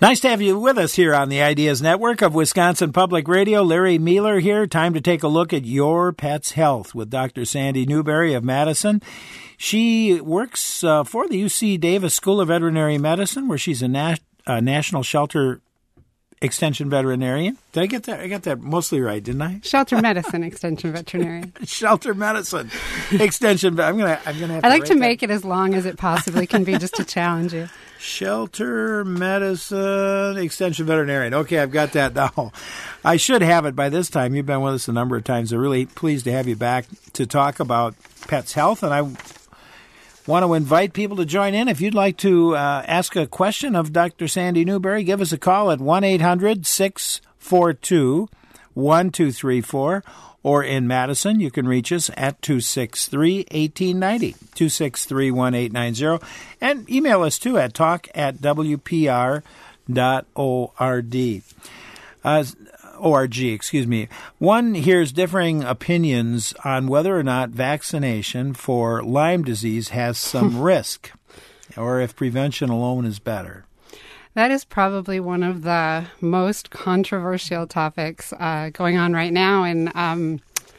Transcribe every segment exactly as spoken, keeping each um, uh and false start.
Nice to have you with us here on the Ideas Network of Wisconsin Public Radio. Larry Mueller here. Time to take a look at your pet's health with Doctor Sandy Newberry of Madison. She works uh, for the U C Davis School of Veterinary Medicine, where she's a, na- a National Shelter Extension veterinarian. Did I get that? I got that mostly right, didn't I? Shelter medicine extension veterinarian. Shelter medicine extension. I'm gonna. I'm gonna. Have I to like write to that. make it as long as it possibly can be, just to challenge you. Shelter medicine extension veterinarian. Okay, I've got that now. I should have it by this time. You've been with us a number of times. I'm really pleased to have you back to talk about pets' health, and I want to invite people to join in. If you'd like to uh, ask a question of Doctor Sandy Newberry, give us a call at one eight hundred six four two one two three four. Or in Madison, you can reach us at two six three, one eight nine zero, two six three, one eight nine zero. And email us, too, at talk at w p r dot org. Uh, O R G, excuse me. One hears differing opinions on whether or not vaccination for Lyme disease has some risk, or if prevention alone is better. That is probably one of the most controversial topics uh, going on right now. And um,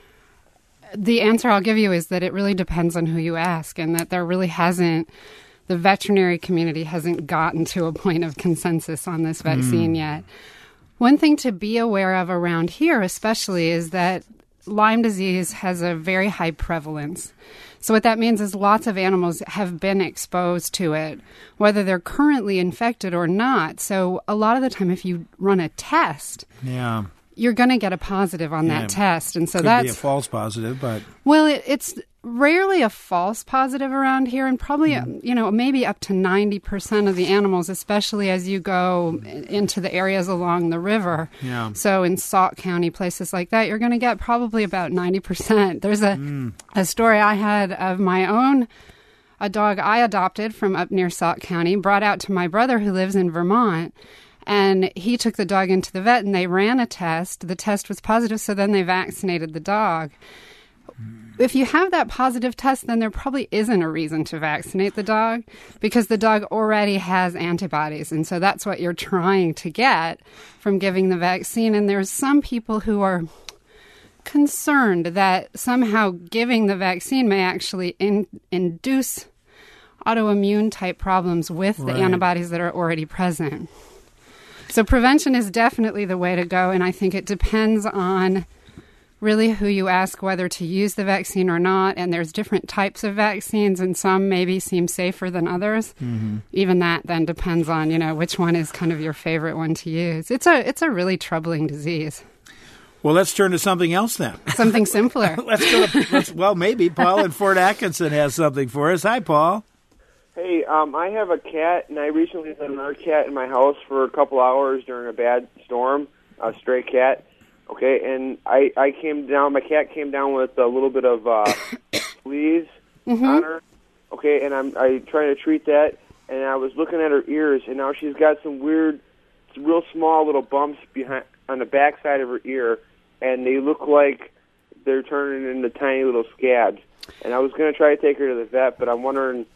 the answer I'll give you is that it really depends on who you ask, and that there really hasn't, the veterinary community hasn't gotten to a point of consensus on this vaccine mm. yet. One thing to be aware of around here especially is that Lyme disease has a very high prevalence. So what that means is lots of animals have been exposed to it, whether they're currently infected or not. So a lot of the time, if you run a test, yeah, you're going to get a positive on yeah. that test. And so Could that's be a false positive, but well, it, it's rarely a false positive around here, and probably mm. you know maybe up to ninety percent of the animals, especially as you go into the areas along the river. Yeah. So in Sauk County, places like that, you're going to get probably about ninety percent. There's a mm. a story I had of my own, a dog I adopted from up near Sauk County, brought out to my brother who lives in Vermont. And he took the dog into the vet, and they ran a test. The test was positive, so then they vaccinated the dog. If you have that positive test, then there probably isn't a reason to vaccinate the dog, because the dog already has antibodies. And so that's what you're trying to get from giving the vaccine. And there's some people who are concerned that somehow giving the vaccine may actually in, induce autoimmune type problems with right. the antibodies that are already present. So prevention is definitely the way to go, and I think it depends on really who you ask whether to use the vaccine or not, and there's different types of vaccines, and some maybe seem safer than others. Mm-hmm. Even that then depends on, you know, which one is kind of your favorite one to use. It's a it's a really troubling disease. Well, let's turn to something else then. Something simpler. let's go to, let's, well, maybe Paul in Fort Atkinson has something for us. Hi, Paul. Hey, um, I have a cat, and I recently had another cat in my house for a couple hours during a bad storm, a stray cat. Okay, and I, I came down, my cat came down with a little bit of uh, fleas mm-hmm. on her. Okay, and I'm I trying to treat that, and I was looking at her ears, and now she's got some weird, real small little bumps behind on the back side of her ear, and they look like they're turning into tiny little scabs. And I was going to try to take her to the vet, but I'm wondering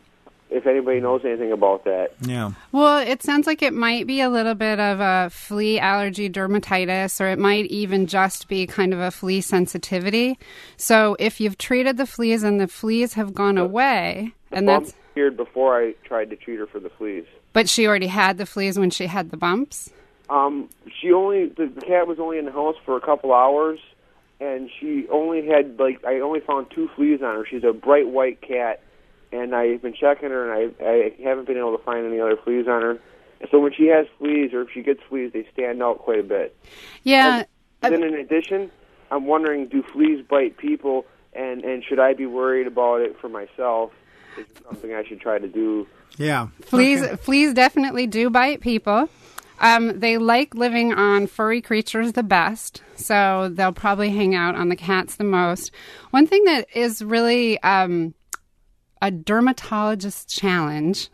if anybody knows anything about that. Yeah. Well, it sounds like it might be a little bit of a flea allergy dermatitis, or it might even just be kind of a flea sensitivity. So if you've treated the fleas and the fleas have gone the, away, the and bumps that's appeared before I tried to treat her for the fleas. But she already had the fleas when she had the bumps? Um, she only, the, the cat was only in the house for a couple hours, and she only had, like, I only found two fleas on her. She's a bright white cat. And I've been checking her, and I, I haven't been able to find any other fleas on her. And so when she has fleas, or if she gets fleas, they stand out quite a bit. Yeah. And then in addition, I'm wondering, do fleas bite people, and, and should I be worried about it for myself? Is it something I should try to do? Yeah. Fleas, okay. fleas definitely do bite people. Um, they like living on furry creatures the best, so they'll probably hang out on the cats the most. One thing that is really... Um, a dermatologist's challenge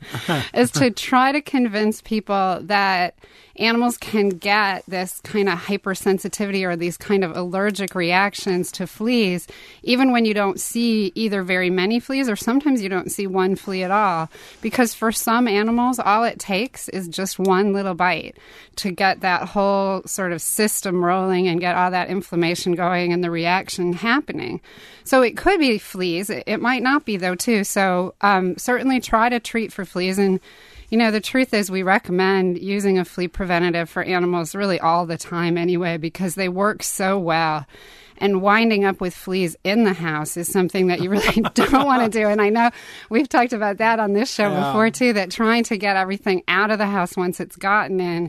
is to try to convince people that animals can get this kind of hypersensitivity or these kind of allergic reactions to fleas, even when you don't see either very many fleas or sometimes you don't see one flea at all. Because for some animals, all it takes is just one little bite to get that whole sort of system rolling and get all that inflammation going and the reaction happening. So it could be fleas. It, it might not be, though, too. So um, certainly try to treat for fleas. And you know, the truth is we recommend using a flea preventative for animals really all the time anyway, because they work so well. And winding up with fleas in the house is something that you really don't want to do. And I know we've talked about that on this show yeah. before, too, that trying to get everything out of the house once it's gotten in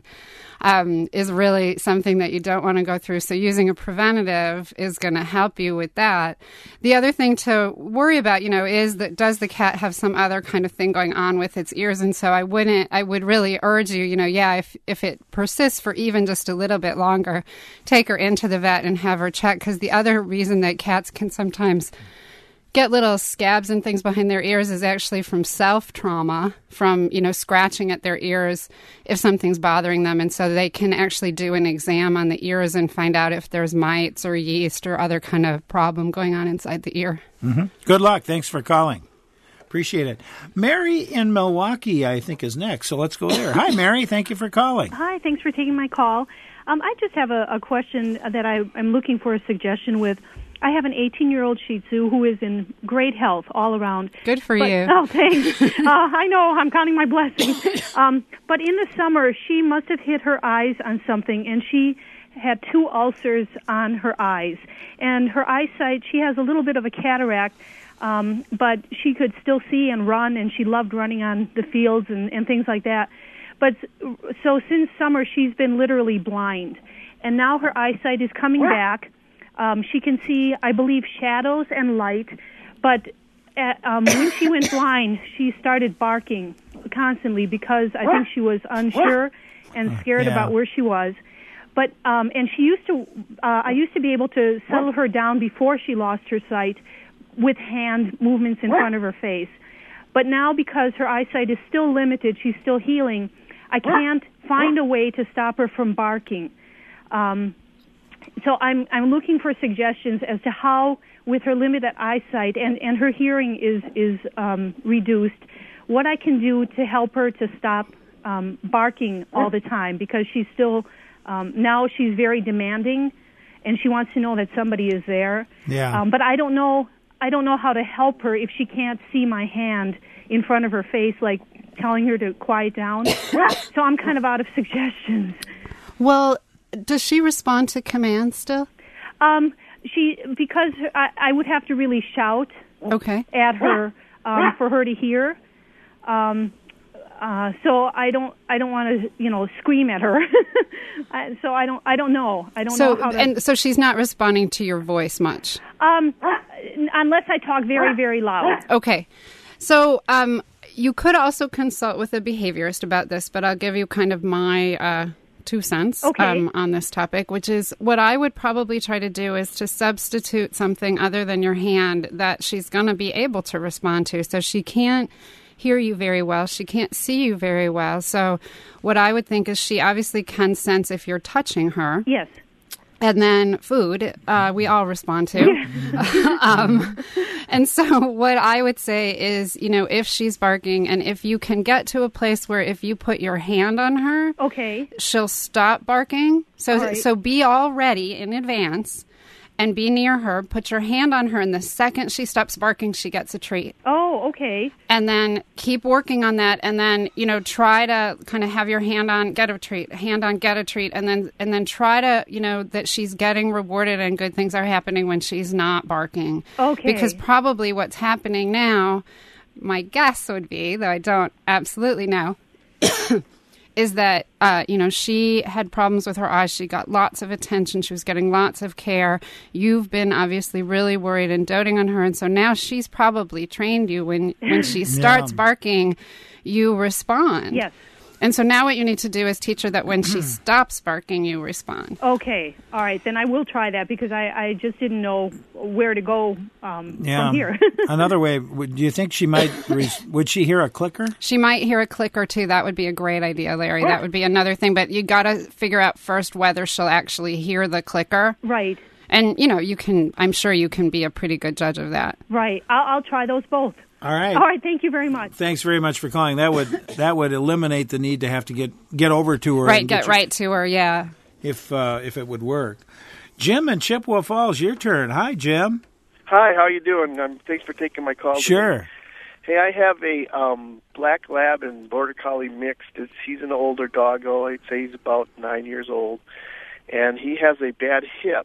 um, is really something that you don't want to go through. So using a preventative is going to help you with that. The other thing to worry about, you know, is that does the cat have some other kind of thing going on with its ears? And so I wouldn't, I would really urge you, you know, yeah, if, if it persists for even just a little bit longer, take her into the vet and have her checked. Because the other reason that cats can sometimes get little scabs and things behind their ears is actually from self-trauma, from, you know, scratching at their ears if something's bothering them. And so they can actually do an exam on the ears and find out if there's mites or yeast or other kind of problem going on inside the ear. Mm-hmm. Good luck. Thanks for calling. Appreciate it. Mary in Milwaukee, I think, is next. So let's go there. Hi, Mary. Thank you for calling. Hi. Thanks for taking my call. Um, I just have a, a question that I, I'm looking for a suggestion with. I have an eighteen-year-old Shih Tzu who is in great health all around. Good for but, you. Oh, thanks. uh, I know. I'm counting my blessings. Um, but in the summer, she must have hit her eyes on something, and she had two ulcers on her eyes. And her eyesight, she has a little bit of a cataract, um, but she could still see and run, and she loved running on the fields and, and things like that. But so since summer, she's been literally blind. And now her eyesight is coming back. Um, she can see, I believe, shadows and light. But at, um, when she went blind, she started barking constantly because I think she was unsure and scared yeah. about where she was. But um, and she used to, uh, I used to be able to settle her down before she lost her sight with hand movements in front of her face. But now, because her eyesight is still limited, she's still healing, I can't find a way to stop her from barking. Um, so I'm I'm looking for suggestions as to how, with her limited eyesight and, and her hearing is is um, reduced, what I can do to help her to stop um, barking all the time, because she's still um, now she's very demanding, and she wants to know that somebody is there. Yeah. Um, but I don't know I don't know how to help her if she can't see my hand in front of her face, like telling her to quiet down. So I'm kind of out of suggestions. Well, does she respond to commands still? Um, she because I, I would have to really shout okay. at her um, for her to hear. Um, uh, so I don't I don't want to you know scream at her. so I don't I don't know I don't so, know how to. And so she's not responding to your voice much. Um, unless I talk very very loud. Okay, so um. You could also consult with a behaviorist about this, but I'll give you kind of my uh, two cents okay. um, on this topic, which is what I would probably try to do is to substitute something other than your hand that she's going to be able to respond to. So she can't hear you very well. She can't see you very well. So what I would think is she obviously can sense if you're touching her. Yes. And then food, uh, we all respond to. Yeah. um, and so what I would say is, you know, if she's barking and if you can get to a place where if you put your hand on her, okay, she'll stop barking. So, right. so be all ready in advance and be near her. Put your hand on her, and the second she stops barking, she gets a treat. Oh, okay. And then keep working on that, and then, you know, try to kind of have your hand on, get a treat, hand on, get a treat, and then and then try to, you know, that she's getting rewarded and good things are happening when she's not barking. Okay. Because probably what's happening now, my guess would be, though I don't absolutely know, is that, uh, you know, she had problems with her eyes. She got lots of attention. She was getting lots of care. You've been obviously really worried and doting on her. And so now she's probably trained you when, when she starts yeah. barking, you respond. Yes. And so now what you need to do is teach her that when she stops barking, you respond. Okay. All right. Then I will try that because I, I just didn't know where to go um, Yeah. from here. Another way, would, do you think she might, re- would she hear a clicker? She might hear a click or two. That would be a great idea, Larry. That would be another thing. But you got to figure out first whether she'll actually hear the clicker. Right. And, you know, you can, I'm sure you can be a pretty good judge of that. Right. I'll, I'll try those both. All right. All right. Thank you very much. Thanks very much for calling. That would that would eliminate the need to have to get, get over to her. Right, and get you- right to her, yeah. If uh, if it would work. Jim in Chippewa Falls, your turn. Hi, Jim. Hi, how you doing? Um, thanks for taking my call. Sure. Hey, I have a um, black lab and border collie mixed. It's, he's an older doggo. I'd say he's about nine years old, and he has a bad hip.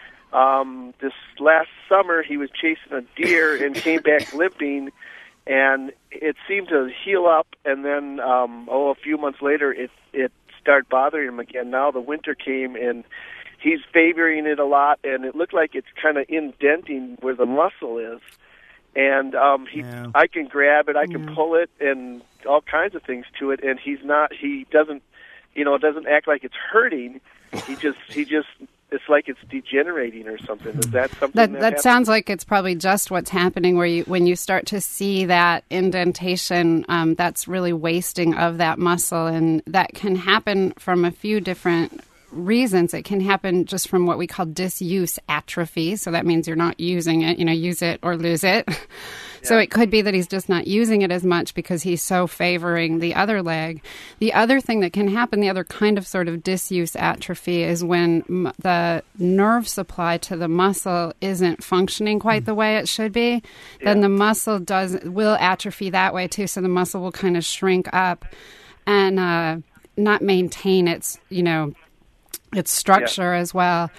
Um, this last summer, he was chasing a deer and came back limping, and it seemed to heal up. And then, um, oh, a few months later, it it started bothering him again. Now the winter came, and he's favoring it a lot, and it looked like it's kind of indenting where the muscle is. And um, he, Yeah. I can grab it, I can pull it, and all kinds of things to it. And he's not, he doesn't, you know, it doesn't act like it's hurting. He just, he just, it's like it's degenerating or something. Is that something That that, that happens? sounds like it's probably just what's happening where you when you start to see that indentation, um, that's really wasting of that muscle, and that can happen from a few different reasons. It can happen just from what we call disuse atrophy. So that means you're not using it, you know, use it or lose it. So it could be that he's just not using it as much because he's so favoring the other leg. The other thing that can happen, the other kind of sort of disuse atrophy, is when m- the nerve supply to the muscle isn't functioning quite the way it should be. Then the muscle does will atrophy that way too. So the muscle will kind of shrink up and uh, not maintain its, you know, its structure as well.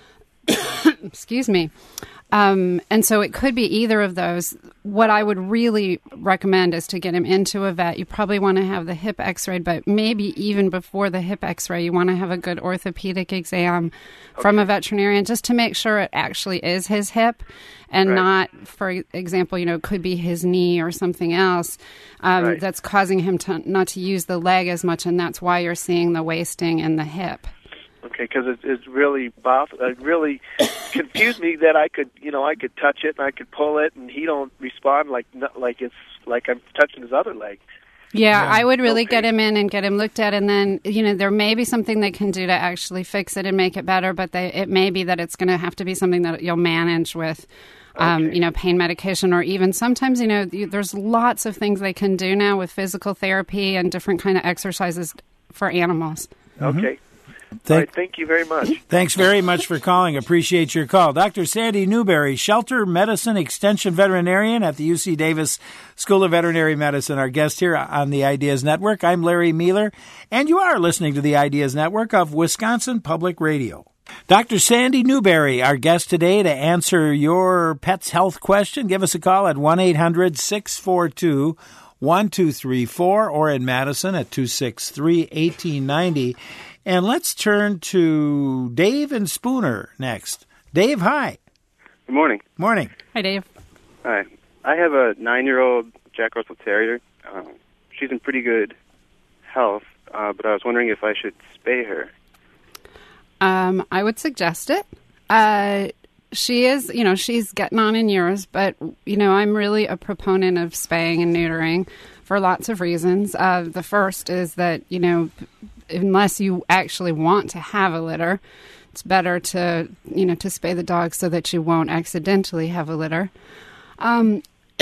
Excuse me. Um, and so it could be either of those. What I would really recommend is to get him into a vet. You probably want to have the hip x-rayed, but maybe even before the hip x-ray, you want to have a good orthopedic exam from a veterinarian just to make sure it actually is his hip and Right. not, for example, you know, could be his knee or something else um, Right. that's causing him to not to use the leg as much, and that's why you're seeing the wasting in the hip. Okay, because it, it's really both, it really confused me that I could, you know, I could touch it and I could pull it, and he don't respond like like it's like I'm touching his other leg. Yeah, I would really Okay. get him in and get him looked at, and then, you know, there may be something they can do to actually fix it and make it better, but they, it may be that it's going to have to be something that you'll manage with, um, Okay. you know, pain medication, or even sometimes, you know, you, there's lots of things they can do now with physical therapy and different kind of exercises for animals. Okay. All Thank, right, thank you very much. Thanks very much for calling. Appreciate your call. Doctor Sandy Newberry, Shelter Medicine Extension Veterinarian at the U C Davis School of Veterinary Medicine, our guest here on the Ideas Network. I'm Larry Mealer, and you are listening to the Ideas Network of Wisconsin Public Radio. Doctor Sandy Newberry, our guest today to answer your pet's health question. Give us a call at one eight hundred six four two one two three four or in Madison at two six three one eight nine zero. And let's turn to Dave and Spooner next. Dave, hi. Good morning. Morning. Hi, Dave. Hi. I have a nine-year-old Jack Russell Terrier. Um, she's in pretty good health, uh, but I was wondering if I should spay her. Um, I would suggest it. Uh, she is, you know, she's getting on in years, but, you know, I'm really a proponent of spaying and neutering for lots of reasons. Uh, the first is that, you know, unless you actually want to have a litter, it's better to, you know, to spay the dog so that you won't accidentally have a litter. Um,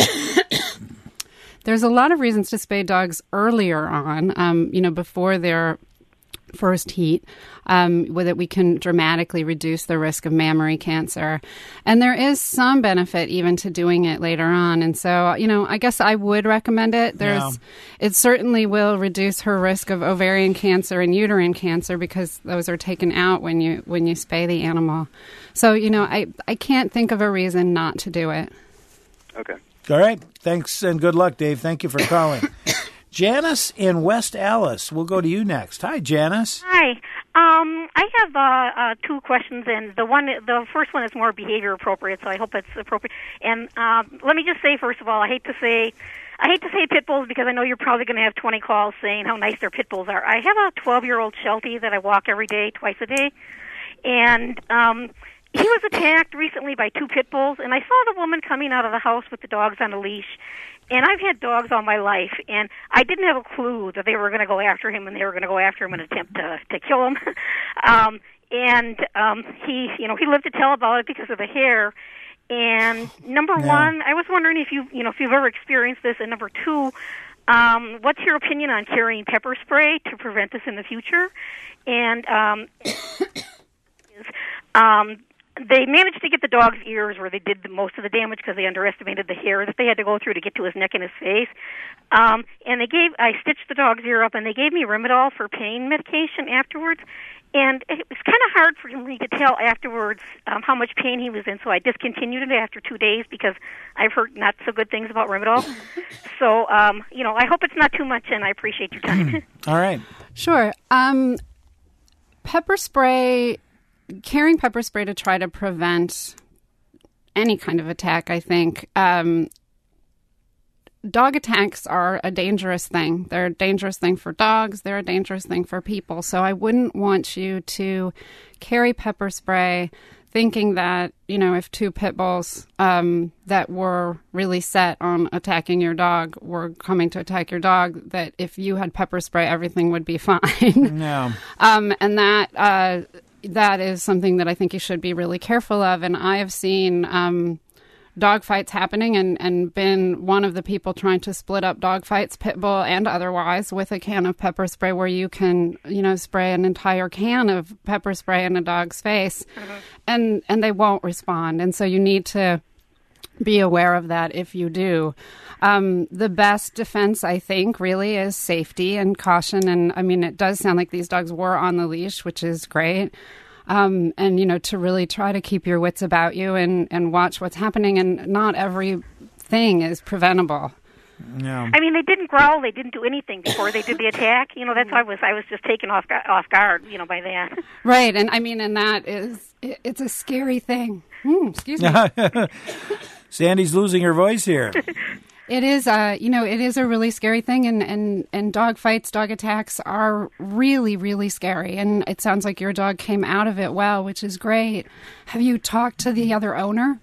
there's a lot of reasons to spay dogs earlier on, um, you know, before they're first heat, um, with it we can dramatically reduce the risk of mammary cancer. And there is some benefit even to doing it later on. And so, you know, I guess I would recommend it. There's, Yeah. It certainly will reduce her risk of ovarian cancer and uterine cancer because those are taken out when you when you spay the animal. So, you know, I, I can't think of a reason not to do it. Okay. All right. Thanks and good luck, Dave. Thank you for calling. Janice in West Allis. We'll go to you next. Hi, Janice. Hi. Um, I have uh, uh, two questions, and the one, the first one is more behavior appropriate, so I hope it's appropriate. And um, let me just say, first of all, I hate to say, I hate to say pit bulls because I know you're probably going to have twenty calls saying how nice their pit bulls are. I have a twelve-year-old Sheltie that I walk every day, twice a day, and um, he was attacked recently by two pit bulls, and I saw the woman coming out of the house with the dogs on a leash. And I've had dogs all my life, and I didn't have a clue that they were going to go after him, and they were going to go after him and attempt to to kill him. um, and um, he, you know, he lived to tell about it because of the hair. And number yeah. one, I was wondering if you, you know, if you've ever experienced this. And number two, um, what's your opinion on carrying pepper spray to prevent this in the future? And um, um, they managed to get the dog's ears where they did the most of the damage because they underestimated the hair that they had to go through to get to his neck and his face. Um, and they gave, I stitched the dog's ear up, and they gave me Rimadyl for pain medication afterwards. And it was kind of hard for me to tell afterwards um, how much pain he was in, so I discontinued it after two days because I've heard not so good things about Rimadyl. So, um, you know, I hope it's not too much, and I appreciate your time. All right. Sure. Um, pepper spray, carrying pepper spray to try to prevent any kind of attack, I think. Um, dog attacks are a dangerous thing. They're a dangerous thing for dogs. They're a dangerous thing for people. So I wouldn't want you to carry pepper spray thinking that, you know, if two pit bulls um, that were really set on attacking your dog were coming to attack your dog, that if you had pepper spray, everything would be fine. No. um, and that uh, that is something that I think you should be really careful of. And I have seen Um, dog fights happening and, and been one of the people trying to split up dog fights, pit bull and otherwise, with a can of pepper spray where you can, you know, spray an entire can of pepper spray in a dog's face mm-hmm. and, and they won't respond. And so you need to be aware of that if you do. Um, the best defense, I think, really is safety and caution. And I mean, it does sound like these dogs were on the leash, which is great. Um, and, you know, to really try to keep your wits about you and, and watch what's happening. And not everything is preventable. Yeah. I mean, they didn't growl. They didn't do anything before they did the attack. You know, that's why I was, I was just taken off, off guard, you know, by that. Right. And I mean, and that is, it, it's a scary thing. Mm, excuse me. Sandy's losing her voice here. It is, uh, you know, it is a really scary thing, and, and, and dog fights, dog attacks are really, really scary. And it sounds like your dog came out of it well, which is great. Have you talked to the other owner?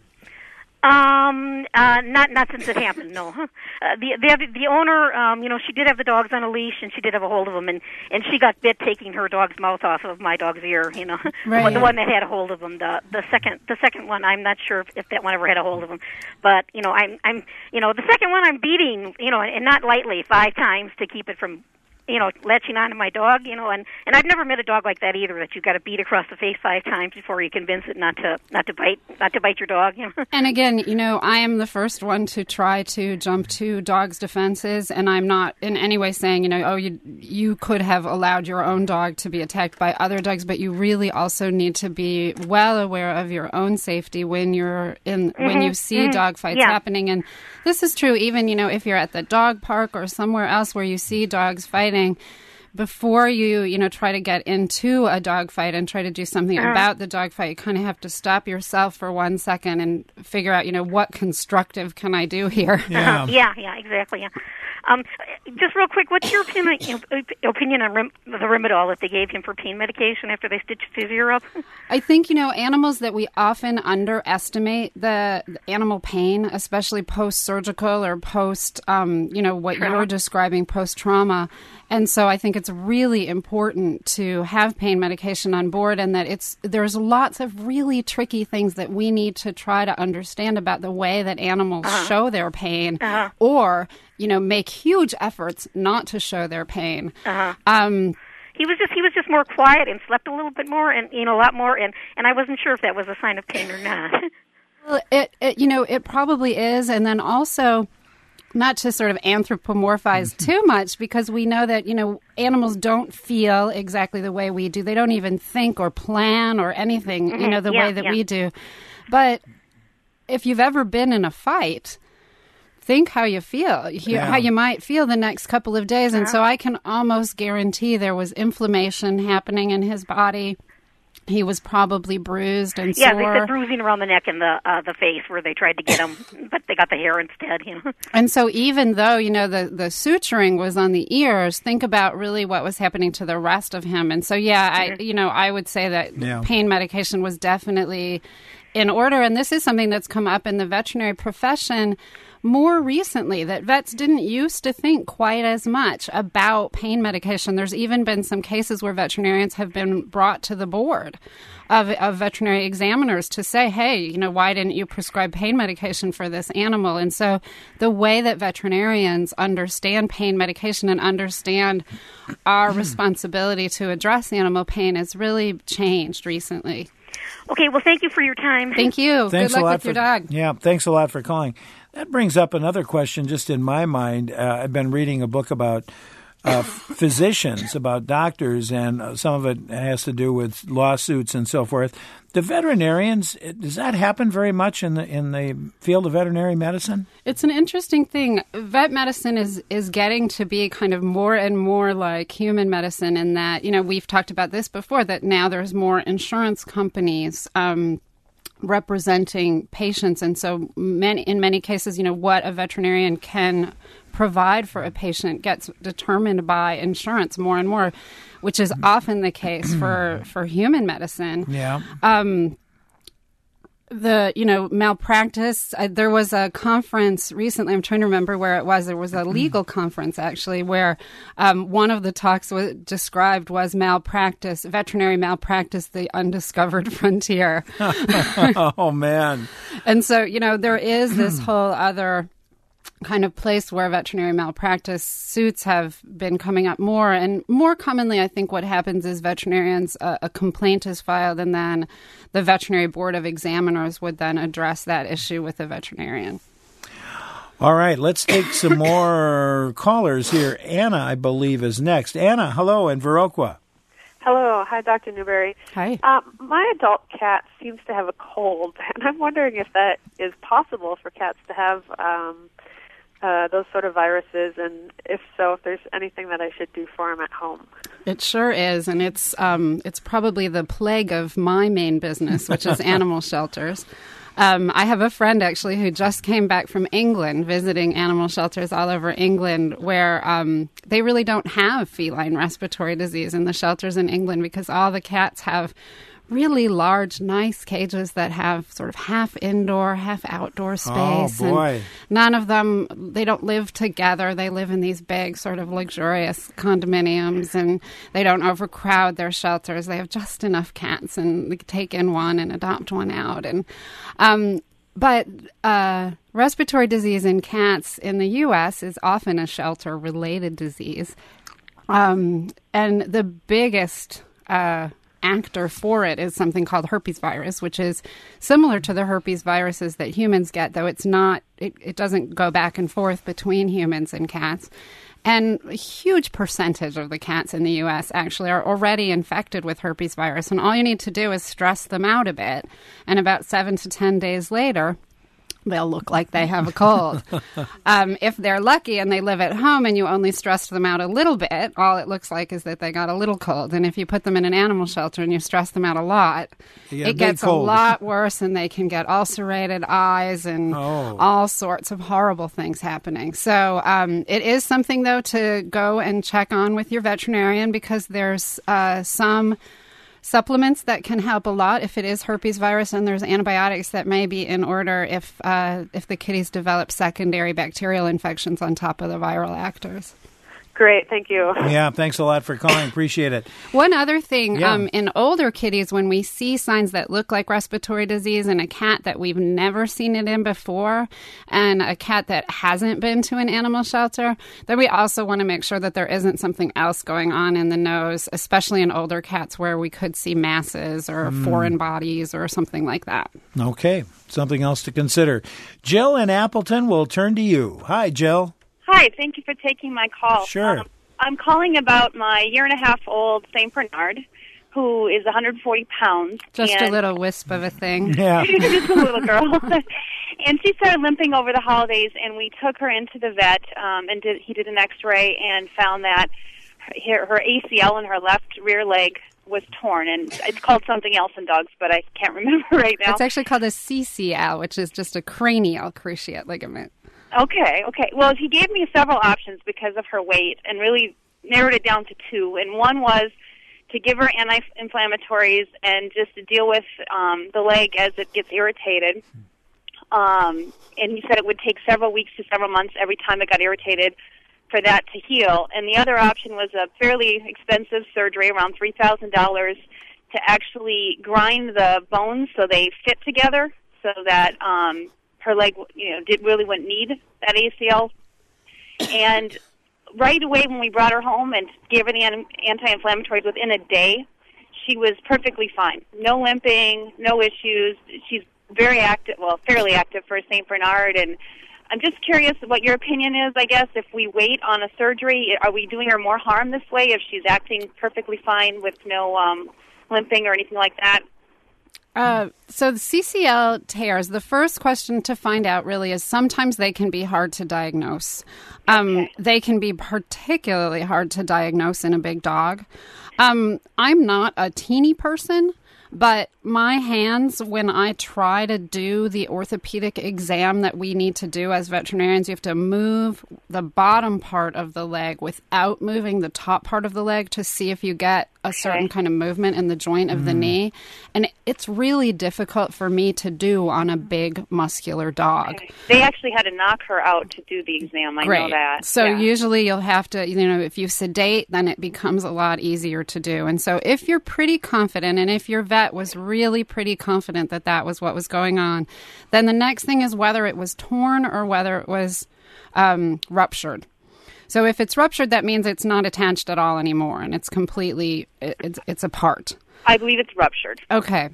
Um, uh, not not since it happened. No. Uh, the the the owner, um, you know, she did have the dogs on a leash, and she did have a hold of them, and, and she got bit taking her dog's mouth off of my dog's ear. You know, right. The one that had a hold of them. The the second the second one, I'm not sure if, if that one ever had a hold of him, but you know, I'm I'm you know, the second one I'm beating, you know, and not lightly, five times to keep it from, you know, latching onto my dog, you know, and, and I've never met a dog like that either, that you've got to beat across the face five times before you convince it not to not to bite not to bite your dog. You know? And again, you know, I am the first one to try to jump to dogs' defenses, and I'm not in any way saying, you know, oh, you you could have allowed your own dog to be attacked by other dogs, but you really also need to be well aware of your own safety when you're in mm-hmm. when you see mm-hmm. dog fights yeah. happening. And this is true even, you know, if you're at the dog park or somewhere else where you see dogs fighting. Before you, you know, try to get into a dog fight and try to do something uh-huh. about the dog fight, you kind of have to stop yourself for one second and figure out, you know, what constructive can I do here? Yeah, uh-huh. yeah, yeah, exactly. Yeah. Um, just real quick, what's your opinion, opinion on Rim, the Rimadyl that they gave him for pain medication after they stitched his ear up? I think, you know, animals that we often underestimate the, the animal pain, especially post-surgical or post, um, you know, what trauma. You're describing, post-trauma. And so I think it's really important to have pain medication on board, and that it's there's lots of really tricky things that we need to try to understand about the way that animals uh-huh. show their pain uh-huh. or, you know, make huge efforts not to show their pain. Uh-huh. Um, he was just he was just more quiet and slept a little bit more and, you know, a lot more, and, and I wasn't sure if that was a sign of pain or not. Well, it, it you know, it probably is. And then also, not to sort of anthropomorphize too much, because we know that, you know, animals don't feel exactly the way we do. They don't even think or plan or anything, mm-hmm. you know, the yeah, way that yeah. we do. But if you've ever been in a fight, think how you feel, yeah. how you might feel the next couple of days. And so I can almost guarantee there was inflammation happening in his body. he was probably bruised and Yeah, sore. they said bruising around the neck and the uh, the face where they tried to get him, but they got the hair instead. You know. And so even though, you know, the, the suturing was on the ears, think about really what was happening to the rest of him. And so, yeah, I you know, I would say that Yeah. pain medication was definitely in order. And this is something that's come up in the veterinary profession more recently, that vets didn't used to think quite as much about pain medication. There's even been some cases where veterinarians have been brought to the board of, of veterinary examiners to say, hey, you know, why didn't you prescribe pain medication for this animal? And so the way that veterinarians understand pain medication and understand our responsibility to address animal pain has really changed recently. Okay, well, thank you for your time. Thank you. Thanks Good a luck lot with for, your dog. Yeah, thanks a lot for calling. That brings up another question just in my mind. Uh, I've been reading a book about uh, physicians, about doctors, and uh, some of it has to do with lawsuits and so forth. The veterinarians, does that happen very much in the in the field of veterinary medicine? It's an interesting thing. Vet medicine is, is getting to be kind of more and more like human medicine in that, you know, we've talked about this before, that now there's more insurance companies um, representing patients. And so many, in many cases, you know, what a veterinarian can provide for a patient gets determined by insurance more and more, which is often the case for, for human medicine. Yeah. Um, the, you know, malpractice, uh, there was a conference recently, I'm trying to remember where it was. There was a legal conference, actually, where um, one of the talks was described was malpractice, veterinary malpractice, the undiscovered frontier. Oh, man. And so, you know, there is this whole other kind of place where veterinary malpractice suits have been coming up more. And more commonly, I think what happens is veterinarians, uh, a complaint is filed, and then the veterinary board of examiners would then address that issue with the veterinarian. All right, let's take some more callers here. Anna, I believe, is next. Anna, hello, in Viroqua. Hello. Hi, Doctor Newberry. Hi. Um, my adult cat seems to have a cold, and I'm wondering if that is possible for cats to have um, uh, those sort of viruses, and if so, if there's anything that I should do for him at home. It sure is, and it's um, it's probably the plague of my main business, which is animal shelters. Um, I have a friend, actually, who just came back from England, visiting animal shelters all over England, where um, they really don't have feline respiratory disease in the shelters in England because all the cats have really large, nice cages that have sort of half indoor, half outdoor space. Oh, boy. And none of them, they don't live together. They live in these big, sort of luxurious condominiums, and they don't overcrowd their shelters. They have just enough cats, and they take in one and adopt one out. And um, But uh, respiratory disease in cats in the U S is often a shelter-related disease. Um, and the biggest uh actor for it is something called herpes virus, which is similar to the herpes viruses that humans get, though it's not, it, it doesn't go back and forth between humans and cats. And a huge percentage of the cats in the U S actually are already infected with herpes virus. And all you need to do is stress them out a bit. And about seven to ten days later, they'll look like they have a cold. um, if they're lucky and they live at home and you only stressed them out a little bit, all it looks like is that they got a little cold. And if you put them in an animal shelter and you stress them out a lot, get it a gets a cold. lot worse, and they can get ulcerated eyes and Oh. all sorts of horrible things happening. So um, it is something, though, to go and check on with your veterinarian, because there's uh, some supplements that can help a lot if it is herpes virus, and there's antibiotics that may be in order if uh, if the kitties develop secondary bacterial infections on top of the viral actors. Great, thank you. Yeah, thanks a lot for calling. Appreciate it. One other thing, Yeah. um, in older kitties, when we see signs that look like respiratory disease in a cat that we've never seen it in before, and a cat that hasn't been to an animal shelter, then we also want to make sure that there isn't something else going on in the nose, especially in older cats where we could see masses or Mm. foreign bodies or something like that. Okay, something else to consider. Jill in Appleton, will turn to you. Hi, Jill. Hi, thank you for taking my call. Sure. Um, I'm calling about my year and a half old Saint Bernard, who is one hundred forty pounds. Just and a little wisp of a thing. Yeah. just a little girl. And she started limping over the holidays, and we took her into the vet, um, and did, he did an X-ray and found that her, her A C L in her left rear leg was torn, and it's called something else in dogs, but I can't remember right now. It's actually called a C C L, which is just a cranial cruciate ligament. Okay, okay. Well, he gave me several options because of her weight and really narrowed it down to two. And one was to give her anti-inflammatories and just to deal with um, the leg as it gets irritated. Um, and he said it would take several weeks to several months every time it got irritated for that to heal. And the other option was a fairly expensive surgery, around three thousand dollars, to actually grind the bones so they fit together so that um, her leg, you know, did really wouldn't need that A C L. And right away when we brought her home and gave her the anti-inflammatories, within a day, she was perfectly fine. No limping, no issues. She's very active, well, fairly active for a Saint Bernard. And I'm just curious what your opinion is, I guess, if we wait on a surgery, are we doing her more harm this way if she's acting perfectly fine with no um, limping or anything like that? Uh, so the C C L tears, the first question to find out really is sometimes they can be hard to diagnose. Um, Okay. They can be particularly hard to diagnose in a big dog. Um, I'm not a teeny person, but my hands, when I try to do the orthopedic exam that we need to do as veterinarians, you have to move the bottom part of the leg without moving the top part of the leg to see if you get a certain kind of movement in the joint of the knee. And it's really difficult for me to do on a big muscular dog. Okay. They actually had to knock her out to do the exam. I Great. know that. So yeah. usually you'll have to, you know, if you sedate, then it becomes a lot easier to do. And so if you're pretty confident, and if your vet was really pretty confident that that was what was going on, then the next thing is whether it was torn or whether it was um, ruptured. So if it's ruptured, that means it's not attached at all anymore, and it's completely, it's, it's apart. I believe it's ruptured. Okay.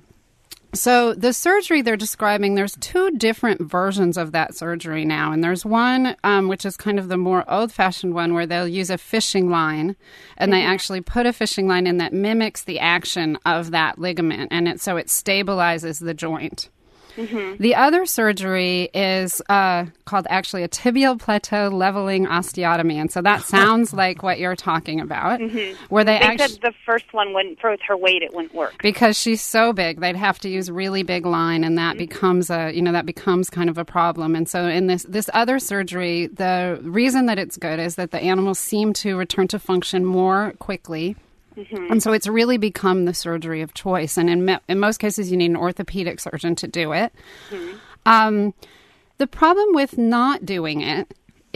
So the surgery they're describing, there's two different versions of that surgery now. And there's one, um, which is kind of the more old-fashioned one, where they'll use a fishing line, and mm-hmm. they actually put a fishing line in that mimics the action of that ligament, and it so it stabilizes the joint. Mm-hmm. The other surgery is uh, called actually a tibial plateau leveling osteotomy, and so that sounds like what you're talking about. Mm-hmm. Where they, they actually said the first one wouldn't, for her weight, it wouldn't work because she's so big. They'd have to use really big line, and that mm-hmm. becomes a you know that becomes kind of a problem. And so in this this other surgery, the reason that it's good is that the animals seem to return to function more quickly. Mm-hmm. And so it's really become the surgery of choice. And in, me- in most cases, you need an orthopedic surgeon to do it. Mm-hmm. Um, the problem with not doing it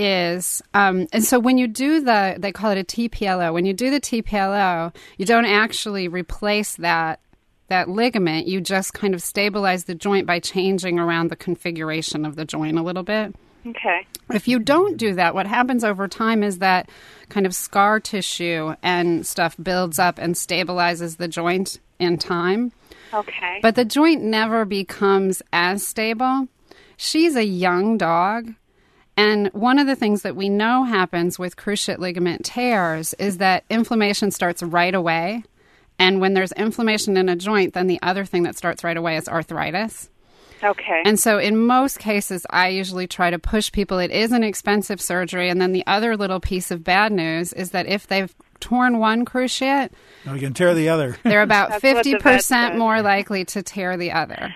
is, um, and so when you do the, they call it a T P L O. When you do the T P L O, you don't actually replace that that ligament. You just kind of stabilize the joint by changing around the configuration of the joint a little bit. Okay. If you don't do that, what happens over time is that kind of scar tissue and stuff builds up and stabilizes the joint in time. Okay. But the joint never becomes as stable. She's a young dog. And one of the things that we know happens with cruciate ligament tears is that inflammation starts right away. And when there's inflammation in a joint, then the other thing that starts right away is arthritis. Okay. And so in most cases, I usually try to push people. It is an expensive surgery. And then the other little piece of bad news is that if they've torn one cruciate, we can tear the other. They're about That's fifty percent the more likely to tear the other.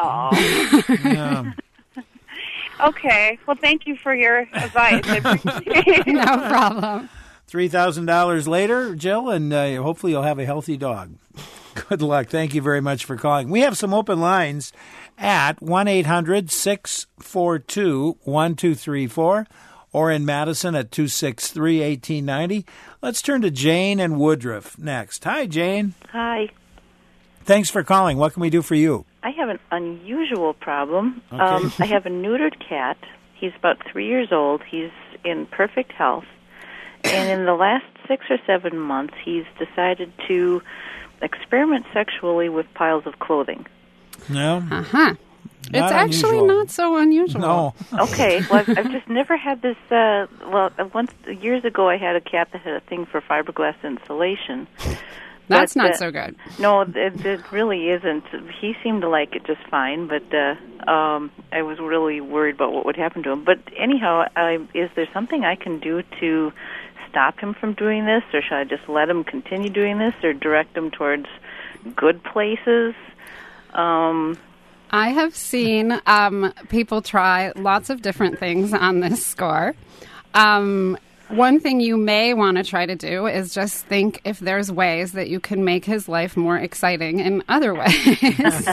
Oh. Yeah. Okay. Well, thank you for your advice. I appreciate it. No problem. three thousand dollars later, Jill, and uh, hopefully you'll have a healthy dog. Good luck. Thank you very much for calling. We have some open lines at one eight hundred six four two one two three four or in Madison at two six three one eight nine zero. Let's turn to Jane and Woodruff next. Hi, Jane. Hi. Thanks for calling. What can we do for you? I have an unusual problem. Okay. Um, I have a neutered cat. He's about three years old. He's in perfect health. And in the last six or seven months, he's decided to experiment sexually with piles of clothing. No. Uh-huh. It's actually unusual. not so unusual. No. Okay. Well, I've, I've just never had this. Uh, well, once years ago, I had a cat that had a thing for fiberglass insulation. That's But, not uh, so good. No, it, it really isn't. He seemed to like it just fine, but uh, um, I was really worried about what would happen to him. But anyhow, I, is there something I can do to stop him from doing this, or should I just let him continue doing this, or direct him towards good places? Um, I have seen um, people try lots of different things on this score. Um, one thing you may want to try to do is just think if there's ways that you can make his life more exciting in other ways.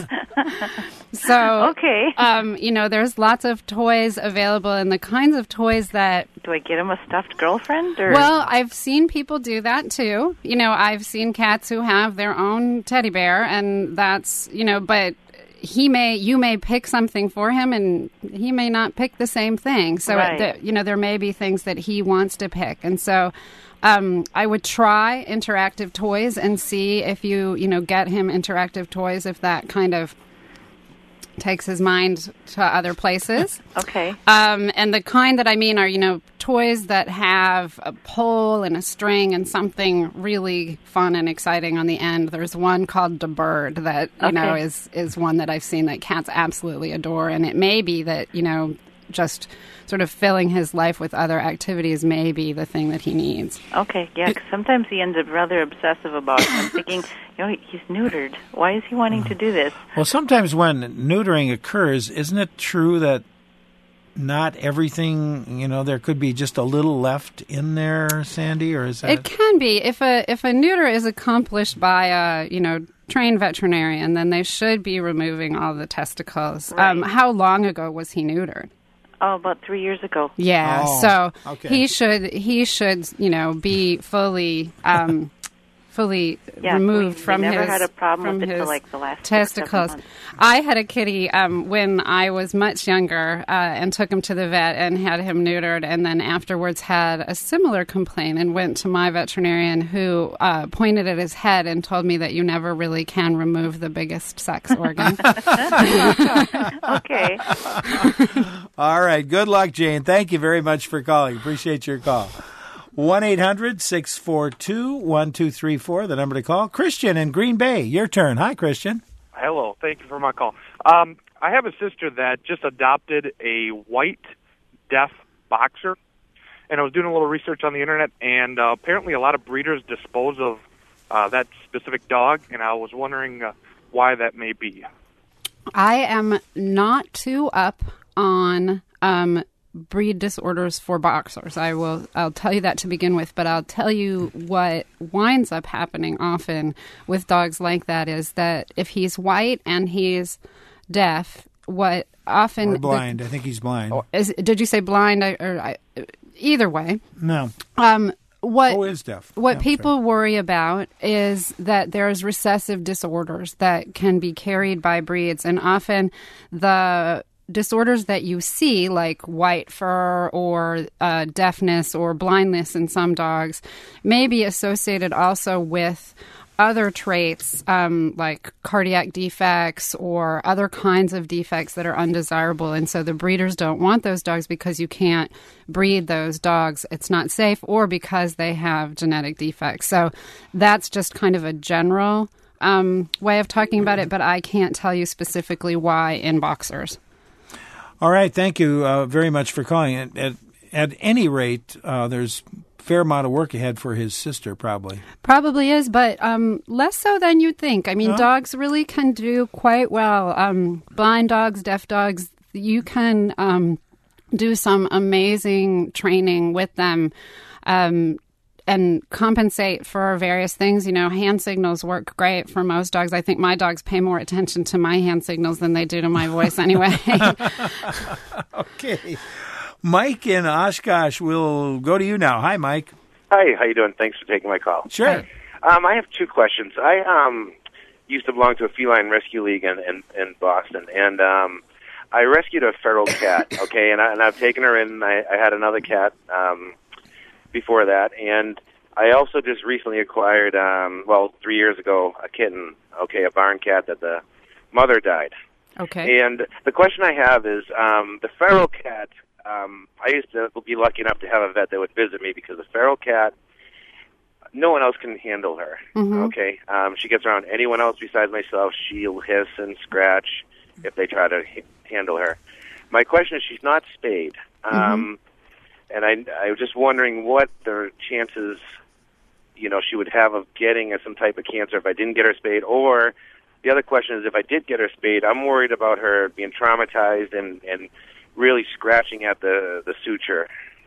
So, okay. um, you know, there's lots of toys available, and the kinds of toys that... Do I get him a stuffed girlfriend? Or? Well, I've seen people do that, too. You know, I've seen cats who have their own teddy bear, and that's, you know, but... He may, you may pick something for him, and he may not pick the same thing. So, right. the, you know, there may be things that he wants to pick, and so um, I would try interactive toys and see if you, you know, get him interactive toys if that kind of takes his mind to other places. Okay. Um, and the kind that I mean are, you know, toys that have a pole and a string and something really fun and exciting on the end. There's one called the Bird that, you okay. know, is, is one that I've seen that cats absolutely adore. And it may be that, you know, just sort of filling his life with other activities may be the thing that he needs. Okay, yeah, 'cause sometimes he ends up rather obsessive about it. I'm thinking, you know, he's neutered. Why is he wanting to do this? Well, sometimes when neutering occurs, isn't it true that not everything, you know, there could be just a little left in there, Sandy, or is that... It can be. If a if a neuter is accomplished by a, you know, trained veterinarian, then they should be removing all the testicles. Right. Um, how long ago was he neutered? Oh, about three years ago. Yeah, Oh, so okay. he should he should you know be fully um, fully Yeah, removed we, from we never his had a problem from with it his for like the last six, seven testicles. months. I had a kitty um, when I was much younger uh, and took him to the vet and had him neutered, and then afterwards had a similar complaint and went to my veterinarian, who uh, pointed at his head and told me that you never really can remove the biggest sex organ. Okay. All right. Good luck, Jane. Thank you very much for calling. Appreciate your call. one eight hundred six four two one two three four, the number to call. Christian in Green Bay, your turn. Hi, Christian. Hello. Thank you for my call. Um, I have a sister that just adopted a white deaf boxer, and I was doing a little research on the internet, and uh, apparently a lot of breeders dispose of uh, that specific dog, and I was wondering uh, why that may be. I am not too up on um, breed disorders for boxers. I will. I'll tell you that to begin with, but I'll tell you what winds up happening often with dogs like that is that if he's white and he's deaf, what often Or blind. The, I think he's blind. Is, did you say blind? I, or I, either way. No. Um, what oh, is deaf. What yeah, people sorry. worry about is that there's recessive disorders that can be carried by breeds, and often the disorders that you see, like white fur or uh, deafness or blindness in some dogs, may be associated also with other traits um, like cardiac defects or other kinds of defects that are undesirable. And so the breeders don't want those dogs because you can't breed those dogs. It's not safe, or because they have genetic defects. So that's just kind of a general um, way of talking about it, but I can't tell you specifically why in boxers. All right. Thank you uh, very much for calling. At, at, at any rate, uh, there's a fair amount of work ahead for his sister, probably. Probably is, but um, less so than you'd think. I mean, Huh? dogs really can do quite well. Um, blind dogs, deaf dogs, you can um, do some amazing training with them. Um and compensate for various things. You know, hand signals work great for most dogs. I think my dogs pay more attention to my hand signals than they do to my voice anyway. Okay. Mike in Oshkosh, we'll go to you now. Hi, Mike. Hi, how you doing? Thanks for taking my call. Sure. Um, I have two questions. I um, used to belong to a feline rescue league in, in, in Boston, and um, I rescued a feral cat, okay, and, I, and I've taken her in. I, I had another cat um, before that, and I also just recently acquired, um, well, three years ago, a kitten, okay, a barn cat that the mother died. Okay. And the question I have is, um, the feral cat, um, I used to be lucky enough to have a vet that would visit me because the feral cat, no one else can handle her, Mm-hmm. okay? Um, she gets around anyone else besides myself. She'll hiss and scratch if they try to h- handle her. My question is, she's not spayed. Um, and I, I was just wondering what the chances, you know, she would have of getting some type of cancer if I didn't get her spayed. Or the other question is, if I did get her spayed, I'm worried about her being traumatized and, and really scratching at the, the suture.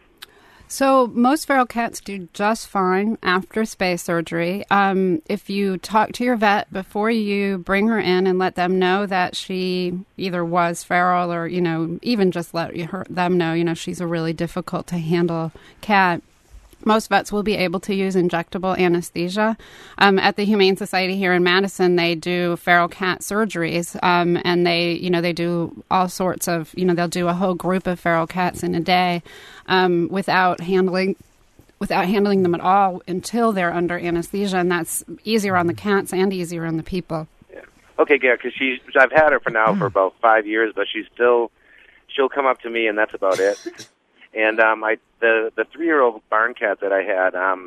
So most feral cats do just fine after spay surgery. Um, if you talk to your vet before you bring her in and let them know that she either was feral, or, you know, even just let her, them know, you know, she's a really difficult to handle cat, most vets will be able to use injectable anesthesia. Um, at the Humane Society here in Madison, they do feral cat surgeries, um, and they, you know, they do all sorts of, you know, they'll do a whole group of feral cats in a day um, without handling, without handling them at all until they're under anesthesia, and that's easier on the cats and easier on the people. Yeah. Okay, yeah, because she's, I've had her for now for about five years, but she's still, she'll come up to me, and that's about it. And um, I the the three year old barn cat that I had, um,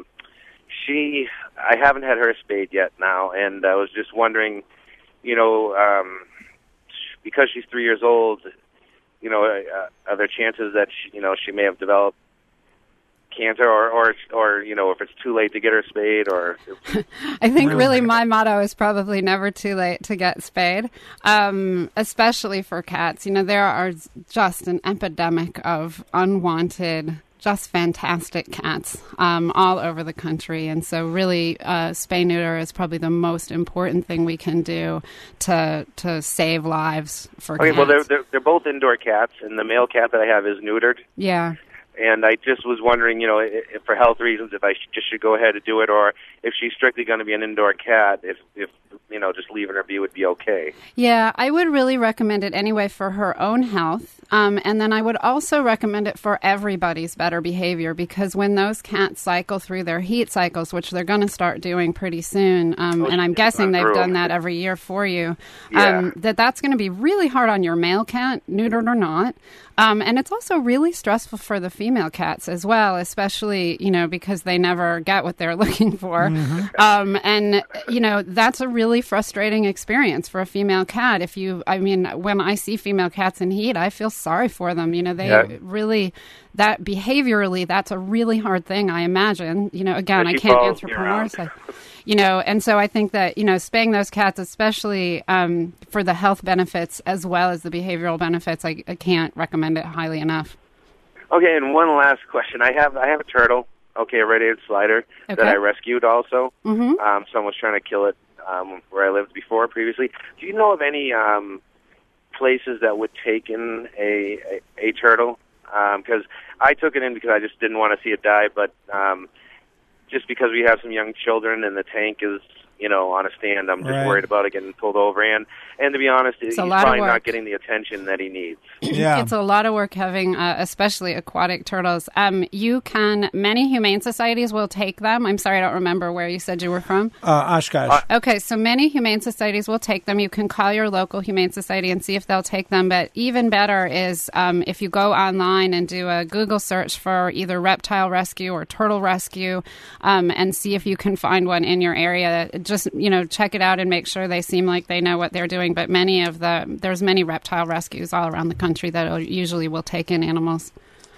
she I haven't had her spayed yet now, and I was just wondering, you know, um, because she's three years old, you know, uh, are there chances that she, you know, she may have developed cancer, or, or or you know, if it's too late to get her spayed, or I think really my motto is probably never too late to get spayed, um, especially for cats. You know, there are just an epidemic of unwanted, just fantastic cats um, all over the country, and so really uh, spay neuter is probably the most important thing we can do to to save lives for okay, cats. well, they're, they're they're both indoor cats, and the male cat that I have is neutered. Yeah. And I just was wondering, you know, if, for health reasons, if I sh- just should go ahead and do it, or if she's strictly going to be an indoor cat, if, if you know, just leaving her be would be okay. Yeah, I would really recommend it anyway for her own health. Um, and then I would also recommend it for everybody's better behavior, because when those cats cycle through their heat cycles, which they're going to start doing pretty soon, um, oh, and I'm guessing they've through. done that every year for you, yeah. um, that that's going to be really hard on your male cat, neutered or not. Um, and it's also really stressful for the female cats as well, especially, you know, because they never get what they're looking for. Mm-hmm. Um, and, you know, that's a really frustrating experience for a female cat. If you, I mean, when I see female cats in heat, I feel sorry for them. You know, they yeah. really, that behaviorally, that's a really hard thing, I imagine. You know, again, I can't anthropomorphize. You know, and so I think that, you know, spaying those cats, especially um, for the health benefits as well as the behavioral benefits, I, I can't recommend it highly enough. Okay, and one last question. I have I have a turtle, okay, a red-eared slider, okay. that I rescued also. Mm-hmm. Um, someone was trying to kill it um, where I lived before previously. Do you know of any um, places that would take in a, a, a turtle? Because um, I took it in because I just didn't want to see it die, but... Um, just because we have some young children and the tank is, you know, on a stand, I'm just right. worried about it getting pulled over. And, and to be honest, it's he's probably not getting the attention that he needs. Yeah. It's a lot of work having, uh, especially aquatic turtles. Um, you can, many humane societies will take them. I'm sorry, I don't remember where you said you were from. Uh, Oshkosh. Uh, okay, so many humane societies will take them. You can call your local humane society and see if they'll take them. But even better is um, if you go online and do a Google search for either reptile rescue or turtle rescue, um, and see if you can find one in your area. Just, you know, check it out and make sure they seem like they know what they're doing. But many of the, there's many reptile rescues all around the country that usually will take in animals.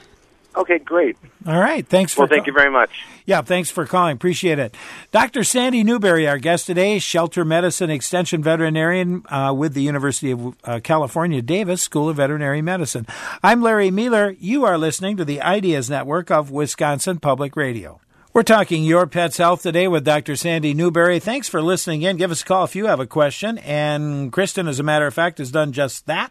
Okay, great. All right. Thanks for Well, thank co- you very much. Yeah, thanks for calling. Appreciate it. Doctor Sandy Newberry, our guest today, shelter medicine extension veterinarian uh, with the University of uh, California, Davis School of Veterinary Medicine. I'm Larry Mueller. You are listening to the Ideas Network of Wisconsin Public Radio. We're talking Your Pet's Health today with Doctor Sandy Newberry. Thanks for listening in. Give us a call if you have a question. And Kristen, as a matter of fact, has done just that.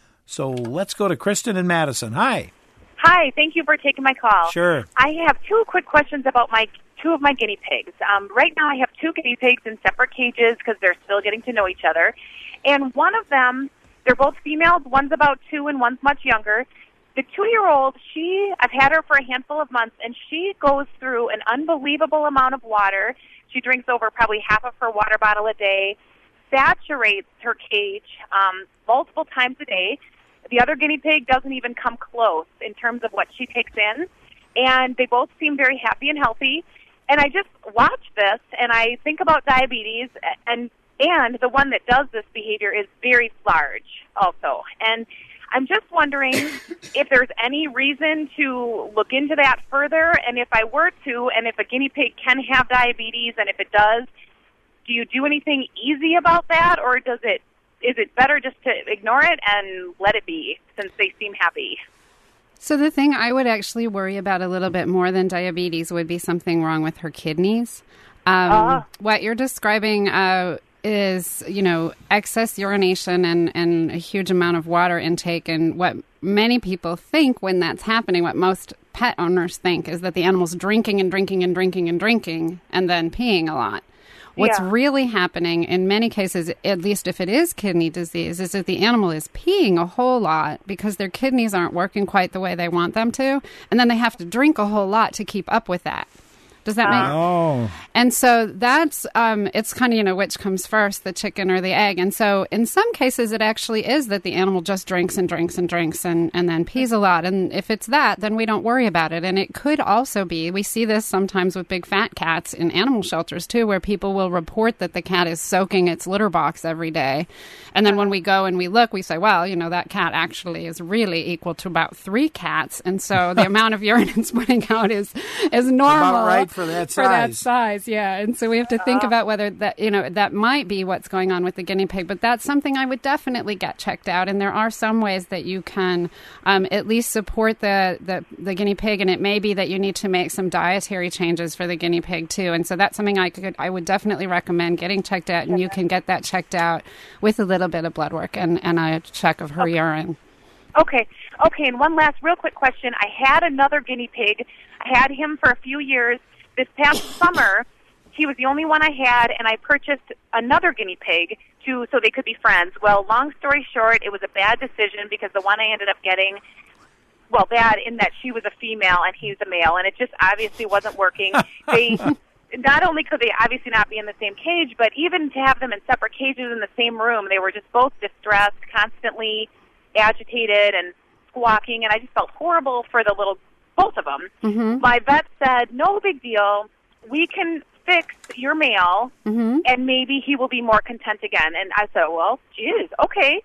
So let's go to Kristen in Madison. Hi. Hi, thank you for taking my call. Sure. I have two quick questions about my two of my guinea pigs. Um, right now I have two guinea pigs in separate cages because they're still getting to know each other. And one of them, they're both females. One's about two and one's much younger. The two-year-old, she, I've had her for a handful of months, and she goes through an unbelievable amount of water. She drinks over probably half of her water bottle a day, saturates her cage um, multiple times a day. The other guinea pig doesn't even come close in terms of what she takes in, and they both seem very happy and healthy. And I just watch this, and I think about diabetes, and and the one that does this behavior is very large also. And I'm just wondering if there's any reason to look into that further, and if I were to, and if a guinea pig can have diabetes, and if it does, do you do anything easy about that, or does it is it better just to ignore it and let it be, since they seem happy? So the thing I would actually worry about a little bit more than diabetes would be something wrong with her kidneys. Um, uh. What you're describing uh, is, you know, excess urination and, and a huge amount of water intake. And what many people think when that's happening, what most pet owners think, is that the animal's drinking and drinking and drinking and drinking and then peeing a lot. What's yeah. really happening in many cases, at least if it is kidney disease, is that the animal is peeing a whole lot because their kidneys aren't working quite the way they want them to. And then they have to drink a whole lot to keep up with that. Does that make sense? Oh. And so that's, um, it's kind of, you know, which comes first, the chicken or the egg. And so in some cases, it actually is that the animal just drinks and drinks and drinks and, and then pees a lot. And if it's that, then we don't worry about it. And it could also be, we see this sometimes with big fat cats in animal shelters too, where people will report that the cat is soaking its litter box every day. And then when we go and we look, we say, well, you know, that cat actually is really equal to about three cats. And so the amount of urine it's putting out is, is normal. About right for that for size. that size, yeah. And so we have to think about whether that, you know, that might be what's going on with the guinea pig. But that's something I would definitely get checked out. And there are some ways that you can um, at least support the, the, the guinea pig. And it may be that you need to make some dietary changes for the guinea pig too. And so that's something I could, I would definitely recommend getting checked out. And you can get that checked out with a little bit of blood work and, and a check of her okay. urine. Okay. Okay. And one last real quick question. I had another guinea pig. I had him for a few years. This past summer, he was the only one I had, and I purchased another guinea pig to so they could be friends. Well, long story short, it was a bad decision because the one I ended up getting, well, bad in that she was a female and he's a male, and it just obviously wasn't working. They not only could they obviously not be in the same cage, but even to have them in separate cages in the same room, they were just both distressed, constantly agitated and squawking, and I just felt horrible for the little both of them. Mm-hmm. My vet said, no big deal. We can fix your male, mm-hmm. and maybe he will be more content again. And I said, well, geez, okay.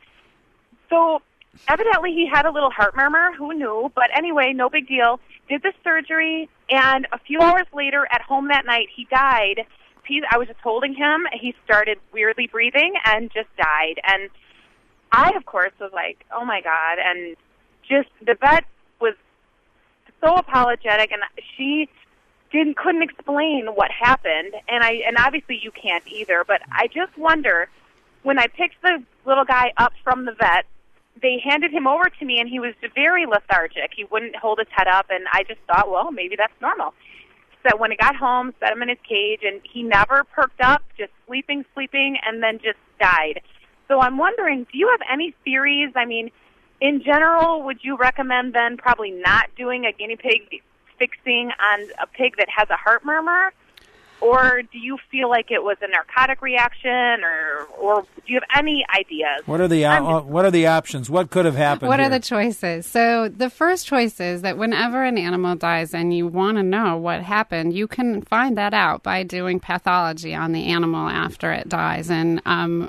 So evidently he had a little heart murmur. Who knew? But anyway, no big deal. Did the surgery, and a few hours later at home that night, he died. He, I was just holding him. He started weirdly breathing and just died. And I, of course, was like, oh, my God. And just the vet was so apologetic, and she didn't couldn't explain what happened, and I and obviously you can't either. But I just wonder, when I picked the little guy up from the vet, they handed him over to me, and he was very lethargic. He wouldn't hold his head up, and I just thought, well, maybe that's normal. So when he got home, set him in his cage, and he never perked up, just sleeping, sleeping, and then just died. So I'm wondering, do you have any theories? I mean, in general, would you recommend then probably not doing a guinea pig fixing on a pig that has a heart murmur? Or do you feel like it was a narcotic reaction, or or do you have any ideas? What are the uh, what are the options? What could have happened? What here? are the choices? So the first choice is that whenever an animal dies and you want to know what happened, you can find that out by doing pathology on the animal after it dies. And um,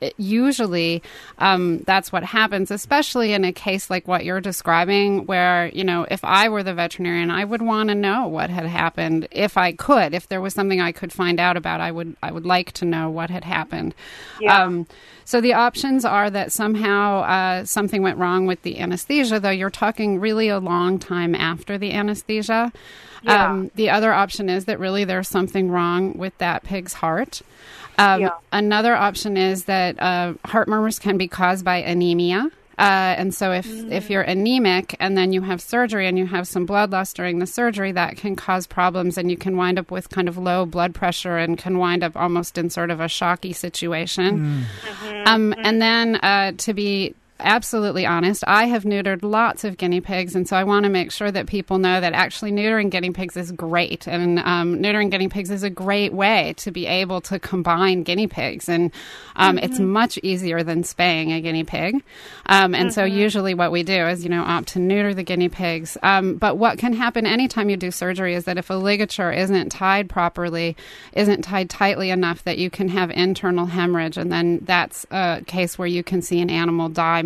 usually um, that's what happens, especially in a case like what you're describing, where, you know, if I were the veterinarian, I would want to know what had happened. If I could, if there was something I could find out about, I would I would like to know what had happened. Yeah. Um, so the options are that somehow uh, something went wrong with the anesthesia, though you're talking really a long time after the anesthesia. Yeah. Um, the other option is that really there's something wrong with that pig's heart. Um, Yeah. Another option is that uh, heart murmurs can be caused by anemia. Uh, and so if, Mm. if you're anemic and then you have surgery and you have some blood loss during the surgery, that can cause problems, and you can wind up with kind of low blood pressure and can wind up almost in sort of a shocky situation. Mm-hmm. Um, and then uh, to be absolutely honest, I have neutered lots of guinea pigs, and so I want to make sure that people know that actually neutering guinea pigs is great, and um, neutering guinea pigs is a great way to be able to combine guinea pigs, and um, Mm-hmm. it's much easier than spaying a guinea pig. Um, and Mm-hmm. so usually what we do is, you know, opt to neuter the guinea pigs. Um, but what can happen anytime you do surgery is that if a ligature isn't tied properly, isn't tied tightly enough, that you can have internal hemorrhage, and then that's a case where you can see an animal die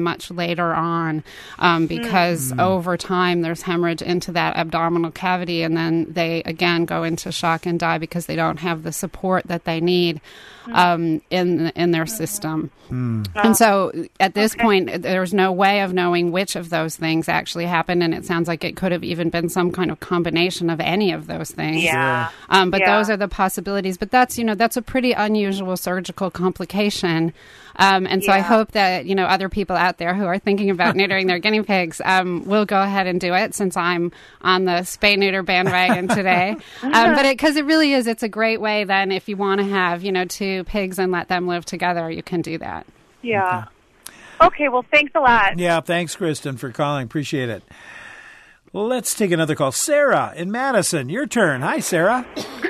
much later on um, because mm. over time there's hemorrhage into that abdominal cavity, and then they again go into shock and die because they don't have the support that they need um, in in their system. Mm. And so at this okay. point, there's no way of knowing which of those things actually happened, and it sounds like it could have even been some kind of combination of any of those things. Yeah. Um, but yeah. those are the possibilities. But that's, you know, that's a pretty unusual surgical complication. Um, and so yeah. I hope that, you know, other people out there who are thinking about neutering their guinea pigs um, will go ahead and do it, since I'm on the spay-neuter bandwagon today. um, but because it, it really is, it's a great way then if you want to have, you know, two pigs and let them live together, you can do that. Yeah. Okay, well, thanks a lot. Yeah, thanks, Kristen, for calling. Appreciate it. Well, let's take another call. Sarah in Madison, your turn. Hi, Sarah.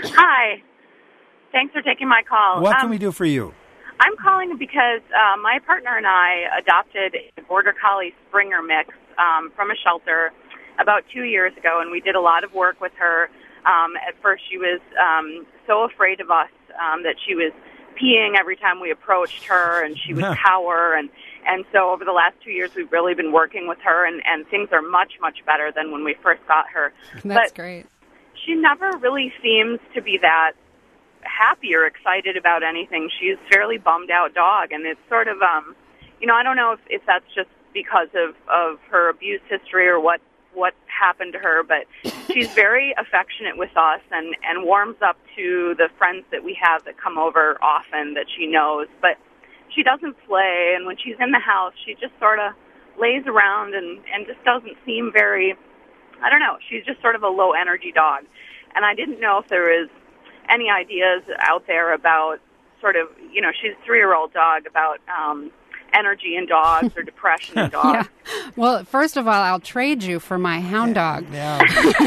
Hi. Thanks for taking my call. What can um, we do for you? I'm calling because uh, my partner and I adopted a Border Collie Springer mix um, from a shelter about two years ago, and we did a lot of work with her. Um, at first, she was um, so afraid of us um, that she was peeing every time we approached her, and she would Huh. cower. And, and so over the last two years, we've really been working with her, and, and things are much, much better than when we first got her. That's but great. She never really seems to be that happy or excited about anything. She's a fairly bummed out dog, and it's sort of, um, you know, I don't know if, if that's just because of, of her abuse history or what, what happened to her, but she's very affectionate with us and, and warms up to the friends that we have that come over often that she knows, but she doesn't play, and when she's in the house, she just sort of lays around and, and just doesn't seem very, I don't know, she's just sort of a low-energy dog. And I didn't know if there was any ideas out there about sort of, you know, she's a three-year-old dog, about um, energy in dogs or depression in dogs. Yeah. Well, first of all, I'll trade you for my hound dog. Yeah.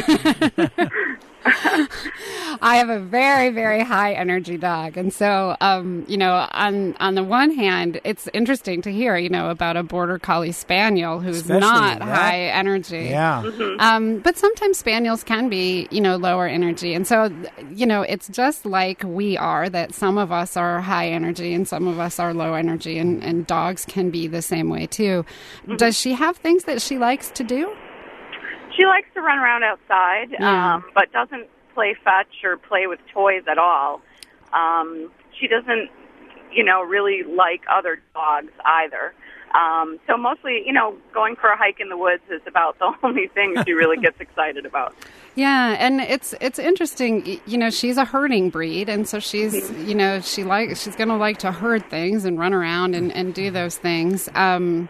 I have a very, very high energy dog. And so, um, you know, on on the one hand, it's interesting to hear, you know, about a Border Collie Spaniel who's Especially not that. high energy. Yeah. Mm-hmm. Um, but sometimes Spaniels can be, you know, lower energy. And so, you know, it's just like we are, that some of us are high energy and some of us are low energy, and, and dogs can be the same way too. Mm-hmm. Does she have things that she likes to do? She likes to run around outside, Yeah. um, but doesn't play fetch or play with toys at all. Um, she doesn't, you know, really like other dogs either. Um, so mostly, you know, going for a hike in the woods is about the only thing she really gets excited about. Yeah, and it's it's interesting. y- You know, she's a herding breed, and so she's, you know, she like she's going to like to herd things and run around and, and do those things. Um,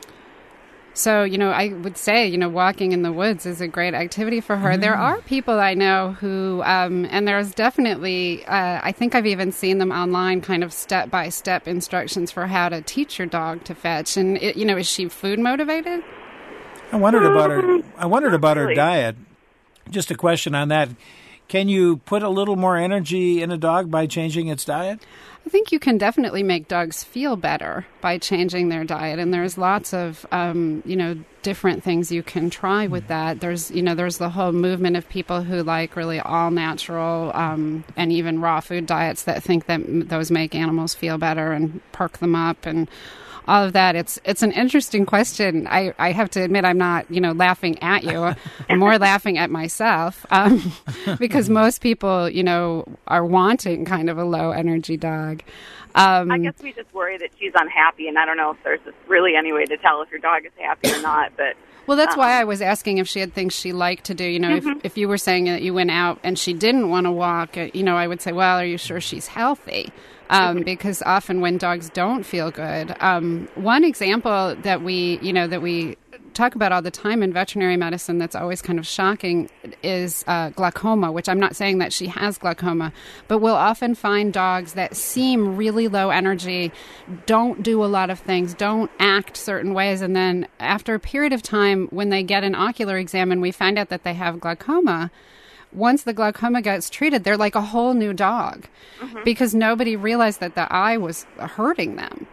so, you know, I would say, you know, walking in the woods is a great activity for her. Mm. There are people I know who, um, and there's definitely, uh, I think I've even seen them online, kind of step-by-step instructions for how to teach your dog to fetch. And, it, you know, is she food motivated? I wondered about her. I wondered about her Really? diet. Just a question on that. Can you put a little more energy in a dog by changing its diet? I think you can definitely make dogs feel better by changing their diet, and there's lots of um, you know different things you can try with that. There's you know there's the whole movement of people who like really all natural um, and even raw food diets that think that m- those make animals feel better and perk them up and all of that. It's it's an interesting question. I, I have to admit I'm not, you know, laughing at you. I'm more laughing at myself um, because most people, you know, are wanting kind of a low energy dog. Um, I guess we just worry that she's unhappy, and I don't know if there's really any way to tell if your dog is happy or not. But well, that's um, why I was asking if she had things she liked to do. You know, Mm-hmm. if if you were saying that you went out and she didn't want to walk, uh, you know, I would say, well, are you sure she's healthy? Um, Mm-hmm. because often when dogs don't feel good, um, one example that we, you know, that we talk about all the time in veterinary medicine that's always kind of shocking is uh, glaucoma, which I'm not saying that she has glaucoma, but we'll often find dogs that seem really low energy, don't do a lot of things, don't act certain ways, and then after a period of time when they get an ocular exam and we find out that they have glaucoma, once the glaucoma gets treated, they're like a whole new dog Mm-hmm. because nobody realized that the eye was hurting them.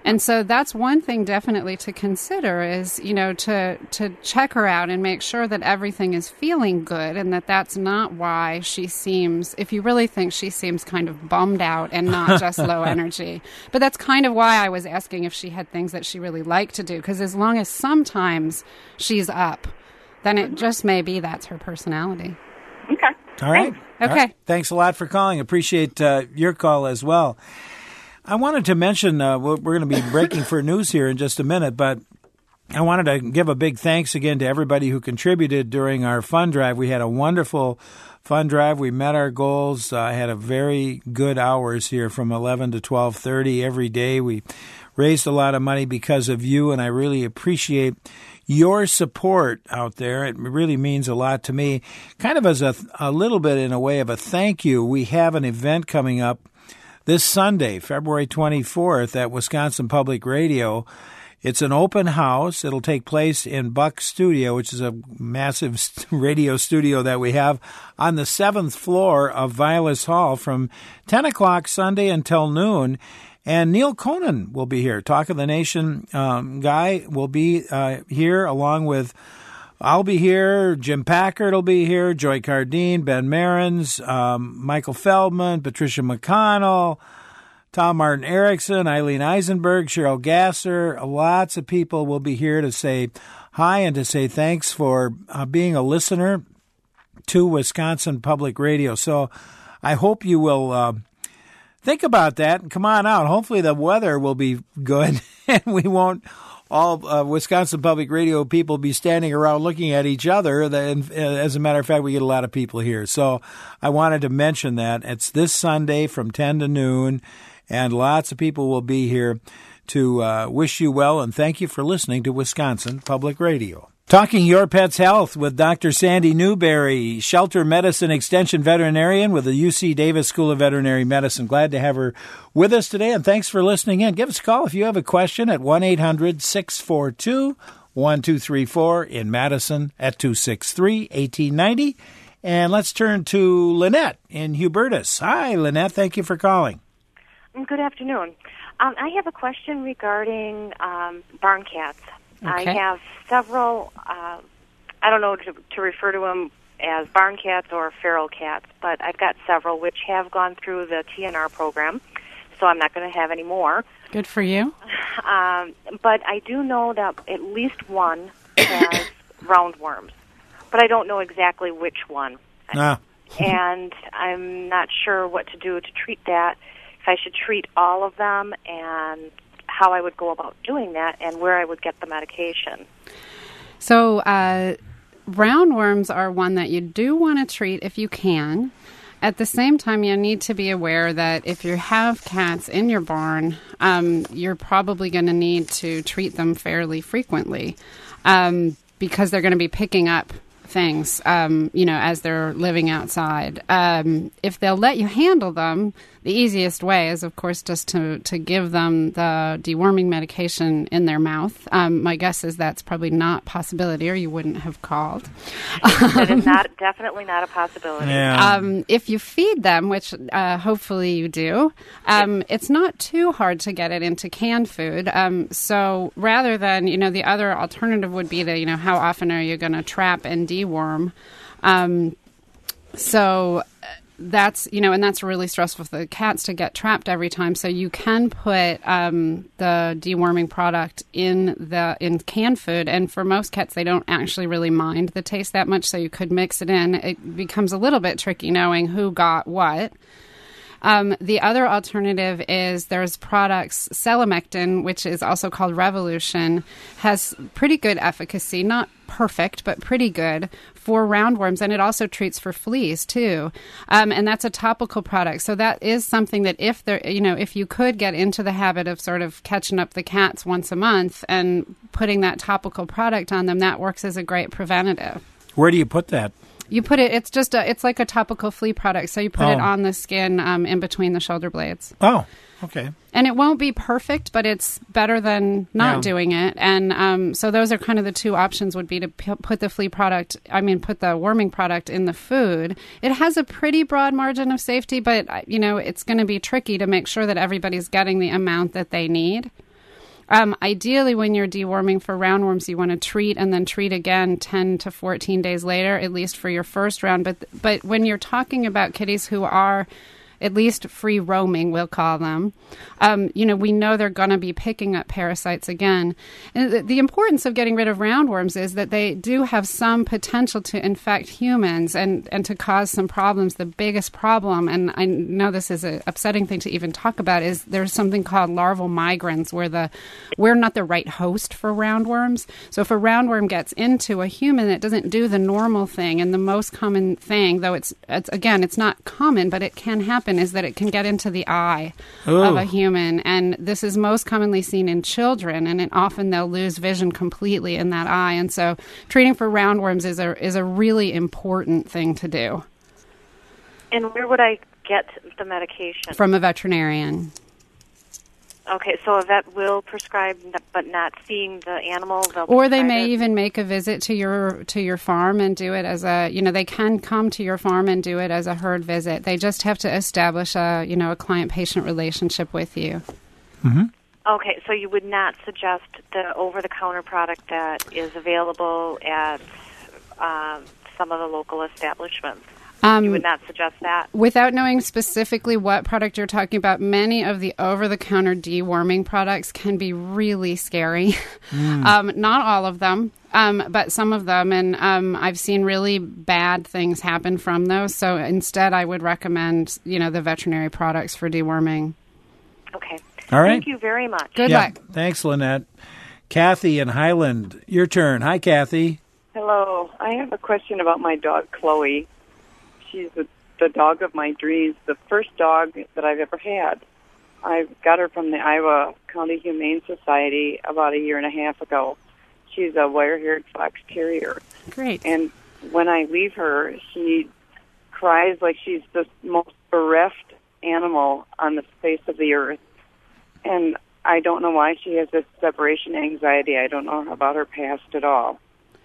And so that's one thing definitely to consider is, you know, to to check her out and make sure that everything is feeling good and that that's not why she seems, if you really think she seems kind of bummed out and not just low energy. But that's kind of why I was asking if she had things that she really liked to do, because as long as sometimes she's up, then it just may be that's her personality. Okay. All right. Okay. All right. Thanks a lot for calling. Appreciate uh, your call as well. I wanted to mention, uh, we're going to be breaking for news here in just a minute, but I wanted to give a big thanks again to everybody who contributed during our fund drive. We had a wonderful fund drive. We met our goals. I uh, had a very good hours here from eleven to twelve thirty every day. We raised a lot of money because of you, and I really appreciate your support out there. It really means a lot to me. Kind of as a, a little bit in a way of a thank you, we have an event coming up this Sunday, February twenty-fourth, at Wisconsin Public Radio. It's an open house. It'll take place in Buck Studio, which is a massive radio studio that we have on the seventh floor of Vilas Hall from ten o'clock Sunday until noon. And Neil Conan will be here. Talk of the Nation um, guy will be uh, here along with, I'll be here, Jim Packard will be here, Joy Cardine, Ben Marins, um, Michael Feldman, Patricia McConnell, Tom Martin Erickson, Eileen Eisenberg, Cheryl Gasser. Lots of people will be here to say hi and to say thanks for uh, being a listener to Wisconsin Public Radio. So I hope you will uh, think about that and come on out. Hopefully the weather will be good and we won't all uh, Wisconsin Public Radio people be standing around looking at each other. And as a matter of fact, we get a lot of people here. So I wanted to mention that. It's this Sunday from ten to noon, and lots of people will be here to uh, wish you well and thank you for listening to Wisconsin Public Radio. Talking Your Pet's Health with Doctor Sandy Newberry, shelter medicine extension veterinarian with the U C Davis School of Veterinary Medicine. Glad to have her with us today, and thanks for listening in. Give us a call if you have a question at one eight hundred six four two one two three four, in Madison at two six three one eight nine zero. And let's turn to Lynette in Hubertus. Hi, Lynette. Thank you for calling. Good afternoon. Um, I have a question regarding um, barn cats. Okay. I have several, uh, I don't know to, to refer to them as barn cats or feral cats, but I've got several which have gone through the T N R program, so I'm not going to have any more. Good for you. Um, but I do know that at least one has roundworms, but I don't know exactly which one. Ah. And I'm not sure what to do to treat that, if I should treat all of them, and how I would go about doing that, and where I would get the medication. So uh, roundworms are one that you do want to treat if you can. At the same time, you need to be aware that if you have cats in your barn, um, you're probably going to need to treat them fairly frequently um, because they're going to be picking up things, um, you know, as they're living outside. Um, if they'll let you handle them, the easiest way is, of course, just to, to give them the deworming medication in their mouth. Um, my guess is that's probably not a possibility, or you wouldn't have called. That is not definitely not a possibility. Yeah. Um, if you feed them, which uh, hopefully you do, um, it's not too hard to get it into canned food. Um, so rather than, you know, the other alternative would be to, you know, how often are you going to trap and deworm? Um, so that's, you know, and that's really stressful for the cats to get trapped every time. So you can put um, the deworming product in the in canned food, and for most cats, they don't actually really mind the taste that much. So you could mix it in. It becomes a little bit tricky knowing who got what. Um, the other alternative is there's products, Selamectin, which is also called Revolution, has pretty good efficacy, not perfect, but pretty good for roundworms, and it also treats for fleas too. Um, and that's a topical product. So that is something that if there, you know, if you could get into the habit of sort of catching up the cats once a month and putting that topical product on them, that works as a great preventative. Where do you put that? You put it, it's just a, it's like a topical flea product. So you put Oh. it on the skin um, in between the shoulder blades. Oh, okay. And it won't be perfect, but it's better than not Yeah. doing it. And um, so those are kind of the two options would be to p- put the flea product, I mean, put the worming product in the food. It has a pretty broad margin of safety, but, uh, you know, it's going to be tricky to make sure that everybody's getting the amount that they need. Um, ideally, when you're deworming for roundworms, you want to treat and then treat again ten to fourteen days later, at least for your first round. But but when you're talking about kitties who are at least free roaming, we'll call them, um, you know, we know they're going to be picking up parasites again. And the, the importance of getting rid of roundworms is that they do have some potential to infect humans and, and to cause some problems. The biggest problem, and I know this is an upsetting thing to even talk about, is there's something called larval migrans, where the we're not the right host for roundworms. So if a roundworm gets into a human, it doesn't do the normal thing. And the most common thing, though it's, it's again, it's not common, but it can happen, is that it can get into the eye Ooh. of a human. And this is most commonly seen in children, and it, often they'll lose vision completely in that eye. And so treating for roundworms is a is a really important thing to do. And where would I get the medication? From a veterinarian. Okay, so a vet will prescribe, but not seeing the animal. They'll Or they prescribe may it? even make a visit to your to your farm and do it as a, you know, they can come to your farm and do it as a herd visit. They just have to establish a, you know, a client-patient relationship with you. Mm-hmm. Okay, so you would not suggest the over-the-counter product that is available at um, some of the local establishments? Um, you would not suggest that? Without knowing specifically what product you're talking about, many of the over-the-counter deworming products can be really scary. Mm. Um, not all of them, um, but some of them. And um, I've seen really bad things happen from those. So instead, I would recommend, you know, the veterinary products for deworming. Okay. All right. Thank you very much. Good Yeah, luck. Thanks, Lynette. Kathy in Highland, your turn. Hi, Kathy. Hello. I have a question about my dog, Chloe. She's the, the dog of my dreams, the first dog that I've ever had. I got her from the Iowa County Humane Society about a year and a half ago. She's a wire-haired fox terrier. Great. And when I leave her, she cries like she's the most bereft animal on the face of the earth. And I don't know why she has this separation anxiety. I don't know about her past at all.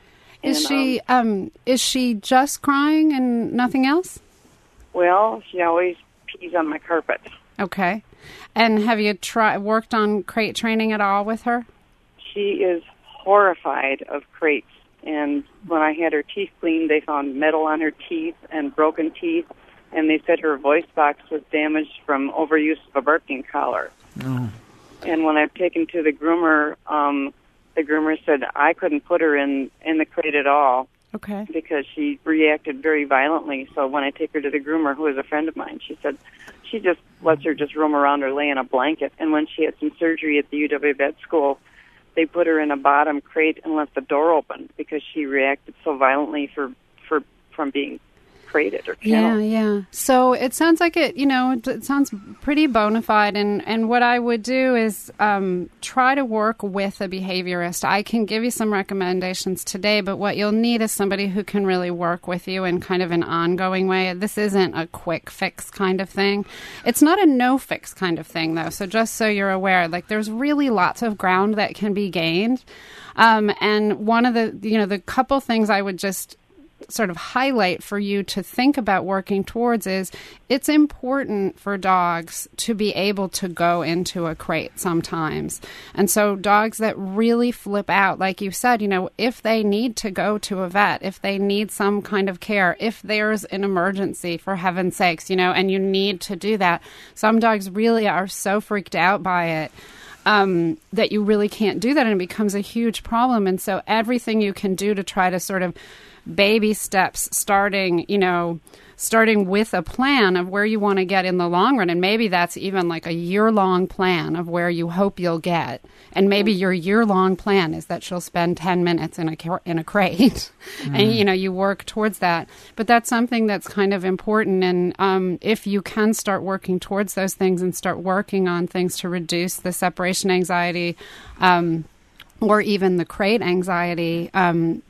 Is And, she um, is she just crying and nothing else? Well, she always pees on my carpet. Okay. And have you try, worked on crate training at all with her? She is horrified of crates. And when I had her teeth cleaned, they found metal on her teeth and broken teeth. And they said her voice box was damaged from overuse of a barking collar. Oh. And when I've taken to the groomer, um, the groomer said I couldn't put her in, in the crate at all. Okay. Because she reacted very violently. So when I take her to the groomer, who is a friend of mine, she said she just lets her just roam around or lay in a blanket. And when she had some surgery at the U W Vet School, they put her in a bottom crate and left the door open because she reacted so violently for, for from being crated or Yeah, kenneled. yeah. So it sounds like it, you know, it, it sounds pretty bona fide. And, and what I would do is um, try to work with a behaviorist. I can give you some recommendations today, but what you'll need is somebody who can really work with you in kind of an ongoing way. This isn't a quick fix kind of thing. It's not a no fix kind of thing, though. So just so you're aware, like there's really lots of ground that can be gained. Um, and one of the, you know, the couple things I would just sort of highlight for you to think about working towards is it's important for dogs to be able to go into a crate sometimes. And so dogs that really flip out, like you said, you know, if they need to go to a vet, if they need some kind of care, if there's an emergency, for heaven's sakes, you know, and you need to do that. Some dogs really are so freaked out by it um, that you really can't do that, and it becomes a huge problem. And so everything you can do to try to sort of baby steps, starting, you know, starting with a plan of where you want to get in the long run. And maybe that's even like a year-long plan of where you hope you'll get. And maybe your year-long plan is that she'll spend ten minutes in a in a crate. Mm. And, you know, you work towards that. But that's something that's kind of important. And um, if you can start working towards those things and start working on things to reduce the separation anxiety um, or even the crate anxiety, um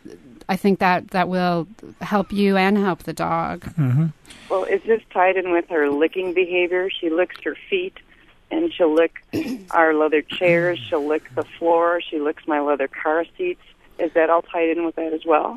I think that, that will help you and help the dog. Mm-hmm. Well, is this tied in with her licking behavior? She licks her feet, and she'll lick our leather chairs. She'll lick the floor. She licks my leather car seats. Is that all tied in with that as well?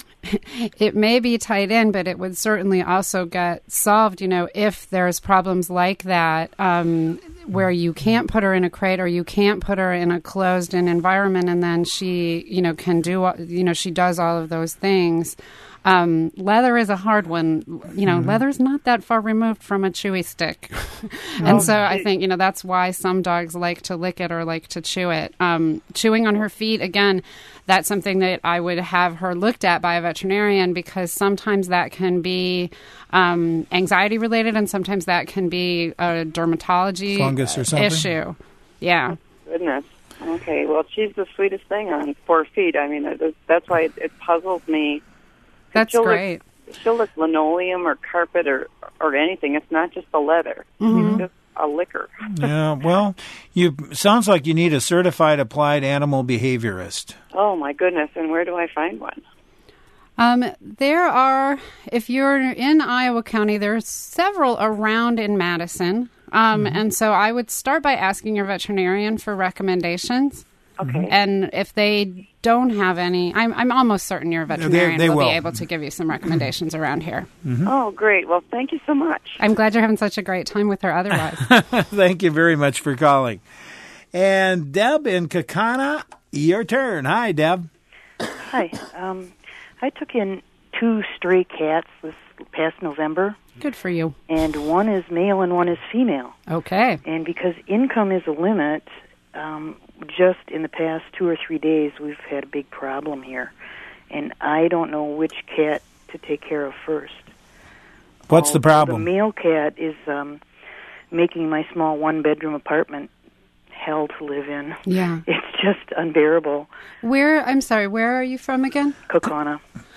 It may be tied in, but it would certainly also get solved, you know, if there's problems like that. Um, where you can't put her in a crate or you can't put her in a closed-in environment, and then she, you know, can do, you know, she does all of those things. Um, leather is a hard one. You know, mm-hmm. leather's not that far removed from a chewy stick. and Oh, so I think, you know, that's why some dogs like to lick it or like to chew it. Um, chewing on her feet, again, that's something that I would have her looked at by a veterinarian, because sometimes that can be um, anxiety related, and sometimes that can be a dermatology fungus or something issue. Yeah. Goodness. Okay. Well, she's the sweetest thing on four feet. I mean, it- that's why it, it puzzles me. That's she'll great. Lick, she'll lick linoleum or carpet or or anything. It's not just the leather. Mhm. She's just a licker. Yeah, well, you sounds like you need a certified applied animal behaviorist. Oh my goodness! And where do I find one? Um, there are, if you're in Iowa County, there's several around in Madison. Um, Mm-hmm. and so I would start by asking your veterinarian for recommendations. Okay. And if they don't have any, I'm, I'm almost certain your veterinarian they will, will. be able to give you some recommendations around here. Oh, great! Well, thank you so much. I'm glad you're having such a great time with her otherwise. Thank you very much for calling. And Deb in Kakana, your turn. Hi, Deb. Hi. Um, I took in two stray cats this past November. Good for you. And one is male and one is female. Okay. And because income is a limit, um, just in the past two or three days, we've had a big problem here. And I don't know which cat to take care of first. What's the problem? The male cat is um, making my small one-bedroom apartment hell to live in. Yeah. It's just unbearable. Where, I'm sorry, where are you from again? Kokona.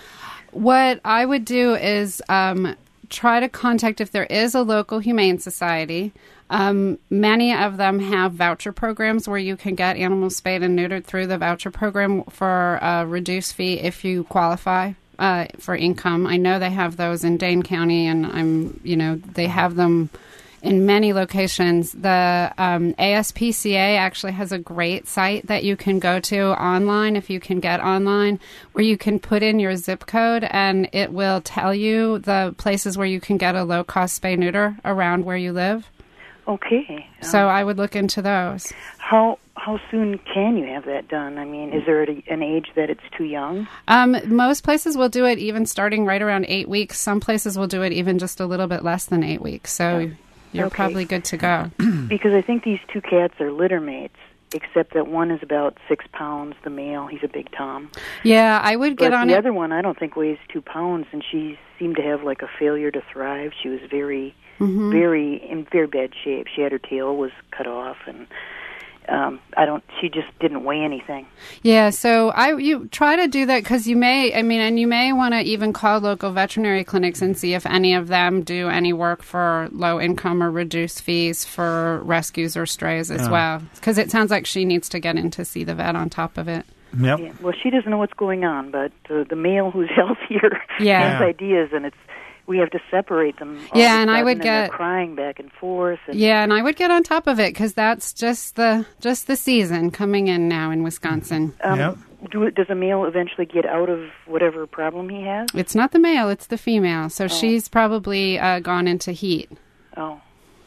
What I would do is um, try to contact, if there is a local humane society. Um, many of them have voucher programs where you can get animals spayed and neutered through the voucher program for a reduced fee if you qualify uh, for income. I know they have those in Dane County, and I'm, you know, they have them in many locations. The um, A S P C A actually has a great site that you can go to online, if you can get online, where you can put in your zip code and it will tell you the places where you can get a low-cost spay-neuter around where you live. Okay. So I would look into those. How how soon can you have that done? I mean, is there a, an age that it's too young? Um, most places will do it even starting right around eight weeks. Some places will do it even just a little bit less than eight weeks. So you're Okay. probably good to go. Because I think these two cats are litter mates, except that one is about six pounds, the male. He's a big Tom. Yeah, I would get but on the it. other one I don't think weighs two pounds, and she seemed to have like a failure to thrive. She was very, Mhm. very in very bad shape. She had her tail was cut off, and um, I don't. She just didn't weigh anything. Yeah, so I you try to do that because you may, I mean, and you may want to even call local veterinary clinics and see if any of them do any work for low income or reduced fees for rescues or strays as Yeah. well. Because it sounds like she needs to get in to see the vet on top of it. Yep. Yeah, well, she doesn't know what's going on, but uh, the male who's healthier Yeah. has ideas, and it's we have to separate them. all Yeah, of a and I sudden, would and they're get- crying back and forth. And Yeah, and I would get on top of it because that's just the just the season coming in now in Wisconsin. Um, do, does a male eventually get out of whatever problem he has? It's not the male, it's the female. So she's probably uh, gone into heat. Oh.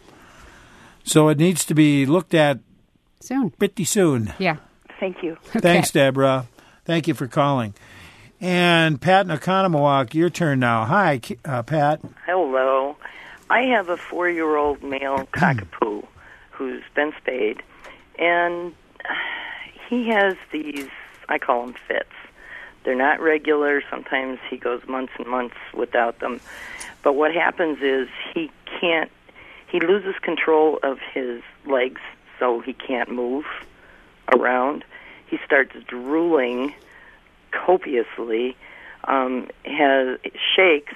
So it needs to be looked at soon. Pretty soon. Yeah. Thank you. Thanks, Deborah. Thank you for calling. And Pat in Oconomowoc, your turn now. Hi, uh, Pat. Hello. I have a four-year-old male cockapoo who's been spayed, and he has these, I call them fits. They're not regular. Sometimes he goes months and months without them. But what happens is he can't, he loses control of his legs, so he can't move around. He starts drooling copiously, um, has shakes,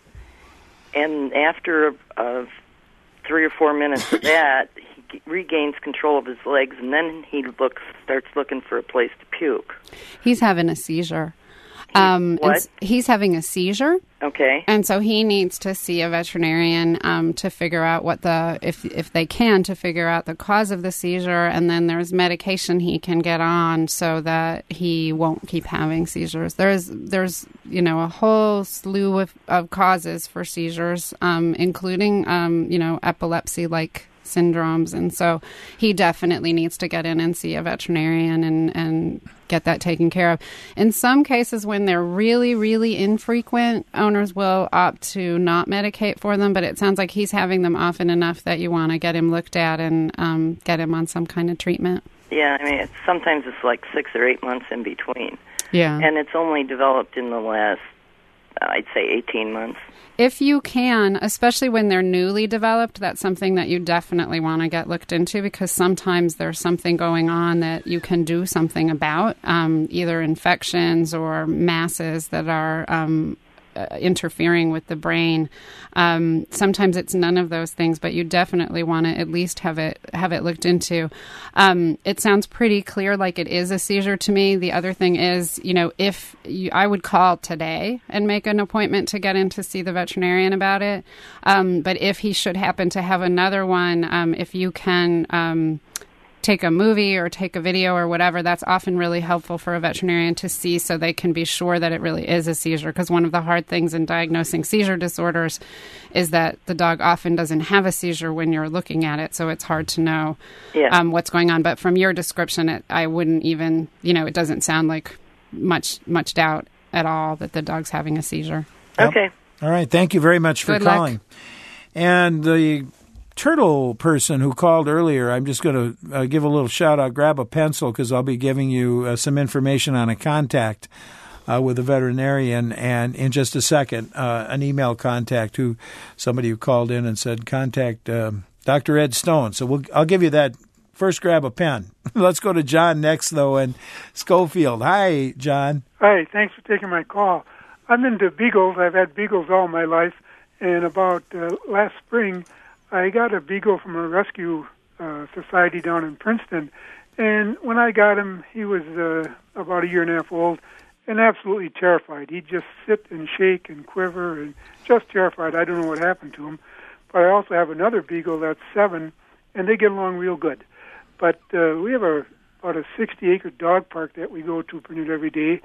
and after a, a three or four minutes of that, he regains control of his legs, and then he looks starts looking for a place to puke. He's having a seizure. Um, what? it's- He's having a seizure. Okay. And so he needs to see a veterinarian um, to figure out what the, if if they can, to figure out the cause of the seizure. And then there's medication he can get on so that he won't keep having seizures. There's, there's you know, a whole slew of, of causes for seizures, um, including, um, you know, epilepsy-like syndromes. And so he definitely needs to get in and see a veterinarian and, and get that taken care of. In some cases, when they're really, really infrequent, owners will opt to not medicate for them, but it sounds like he's having them often enough that you want to get him looked at and um, get him on some kind of treatment. Yeah, I mean, it's, sometimes it's like six or eight months in between. Yeah. And it's only developed in the last, I'd say, eighteen months. If you can, especially when they're newly developed, that's something that you definitely want to get looked into, because sometimes there's something going on that you can do something about, um, either infections or masses that are um, uh, interfering with the brain. Um, sometimes it's none of those things, but you definitely want to at least have it have it looked into. Um, it sounds pretty clear like it is a seizure to me. The other thing is, you know, if you, I would call today and make an appointment to get in to see the veterinarian about it. Um, but if he should happen to have another one, um, if you can um, take a movie or take a video or whatever, that's often really helpful for a veterinarian to see, so they can be sure that it really is a seizure. Because one of the hard things in diagnosing seizure disorders is that the dog often doesn't have a seizure when you're looking at it, so it's hard to know yeah. um, what's going on. But from your description, it, I wouldn't even, you know, it doesn't sound like much much doubt at all that the dog's having a seizure. Okay. All right. Thank you very much for Good luck. calling. And the turtle person who called earlier, I'm just going to uh, give a little shout out. Grab a pencil, because I'll be giving you uh, some information on a contact uh, with a veterinarian, and in just a second, uh, an email contact who somebody who called in and said contact um, Doctor Ed Stone. So we'll, I'll give you that. First, grab a pen. Let's go to John next, though, in Schofield. Hi, John. Hi, thanks for taking my call. I'm into beagles. I've had beagles all my life, and about uh, last spring, I got a beagle from a rescue uh, society down in Princeton, and when I got him, he was uh, about a year and a half old and absolutely terrified. He'd just sit and shake and quiver and just terrified. I don't know what happened to him. But I also have another beagle that's seven, and they get along real good. But uh, we have a, about a sixty-acre dog park that we go to pretty much every day,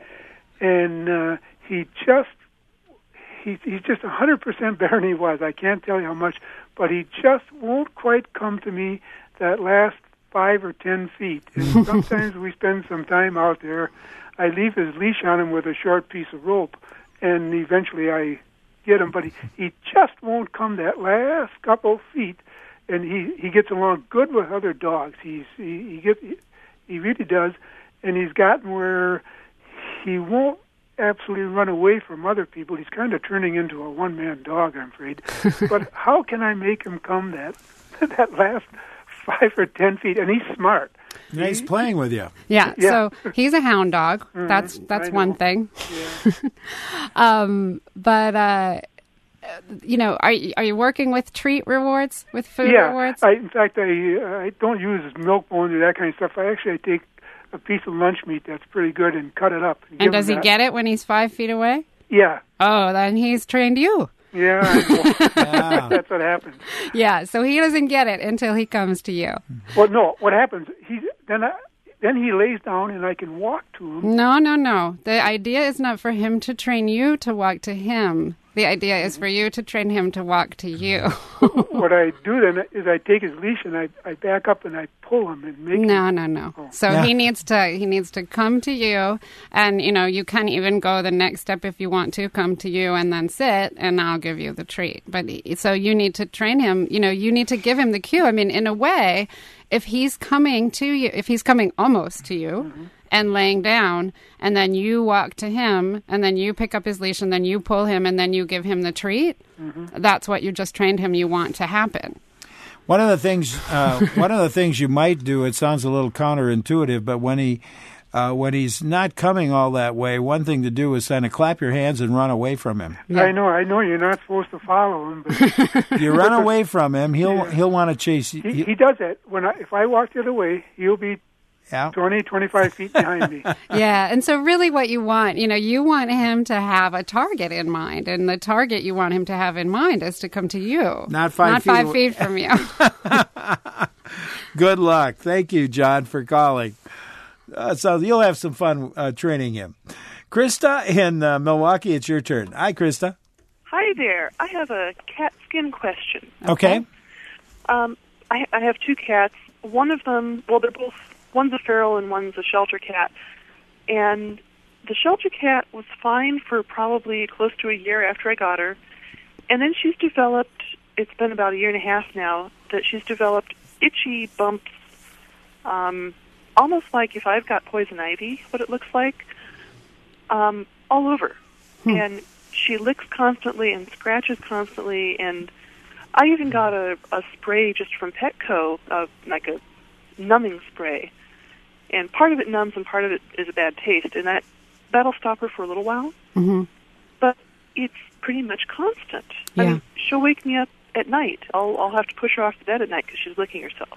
and uh, he just He, he's just one hundred percent better than he was. I can't tell you how much, but he just won't quite come to me that last five or ten feet. And sometimes we spend some time out there. I leave his leash on him with a short piece of rope, and eventually I get him, but he, he just won't come that last couple feet, and he, he gets along good with other dogs. He's, he, he, gets, he really does, and he's gotten where he won't absolutely run away from other people. He's kind of turning into a one-man dog, I'm afraid. But how can I make him come that that last five or ten feet? And he's smart. Yeah, he's playing with you. Yeah, Yeah. so he's a hound dog. Mhm, That's that's I one know. thing. um, but uh, you know, are you, are you working with treat rewards, with food yeah. rewards? I, in fact, I uh, I don't use milk bones or that kind of stuff. I actually take a piece of lunch meat that's pretty good and cut it up. And does he get it when he's five feet away? Yeah. Oh, then he's trained you. Yeah, I know. That's what happens. Yeah, so he doesn't get it until he comes to you. Well, no, what happens, he then I, then he lays down and I can walk to him. No, no, no. The idea is not for him to train you to walk to him. The idea is for you to train him to walk to you. What I do then is I take his leash and I, I back up and I pull him and make No, him. no, no. So Yeah. he needs to he needs to come to you, and you know you can even go the next step if you want to come to you and then sit, and I'll give you the treat. But so you need to train him. You know, you need to give him the cue. I mean, in a way, if he's coming to you, if he's coming almost to you. Mm-hmm. And laying down, and then you walk to him, and then you pick up his leash, and then you pull him, and then you give him the treat. Mm-hmm. That's what you just trained him you want to happen. One of the things, uh, one of the things you might do. It sounds a little counterintuitive, but when he, uh, when he's not coming all that way, one thing to do is kind of clap your hands and run away from him. I know, I know you're not supposed to follow him, but You run away from him, he'll Yeah. he'll want to chase you. he, he does that. When I, if I walk the other way, he'll be Yeah. twenty, twenty-five feet behind me. Yeah, and so really what you want, you know, you want him to have a target in mind, and the target you want him to have in mind is to come to you. Not five Not feet five away. feet from you. Good luck. Thank you, John, for calling. Uh, so you'll have some fun uh, training him. Krista in uh, Milwaukee, it's your turn. Hi, Krista. Hi there. I have a cat skin question. Okay. Um, I, I have two cats. One of them, well, they're both, one's a feral and one's a shelter cat. And the shelter cat was fine for probably close to a year after I got her. And then she's developed, it's been about a year and a half now, that she's developed itchy bumps, um, almost like if I've got poison ivy, what it looks like, um, all over. Hmm. And she licks constantly and scratches constantly, and I even got a, a spray just from Petco, uh, like a numbing spray. And part of it numbs and part of it is a bad taste, and that, that'll stop her for a little while. Mm-hmm. But it's pretty much constant. Yeah. I mean, she'll wake me up at night. I'll, I'll have to push her off the bed at night because she's licking herself.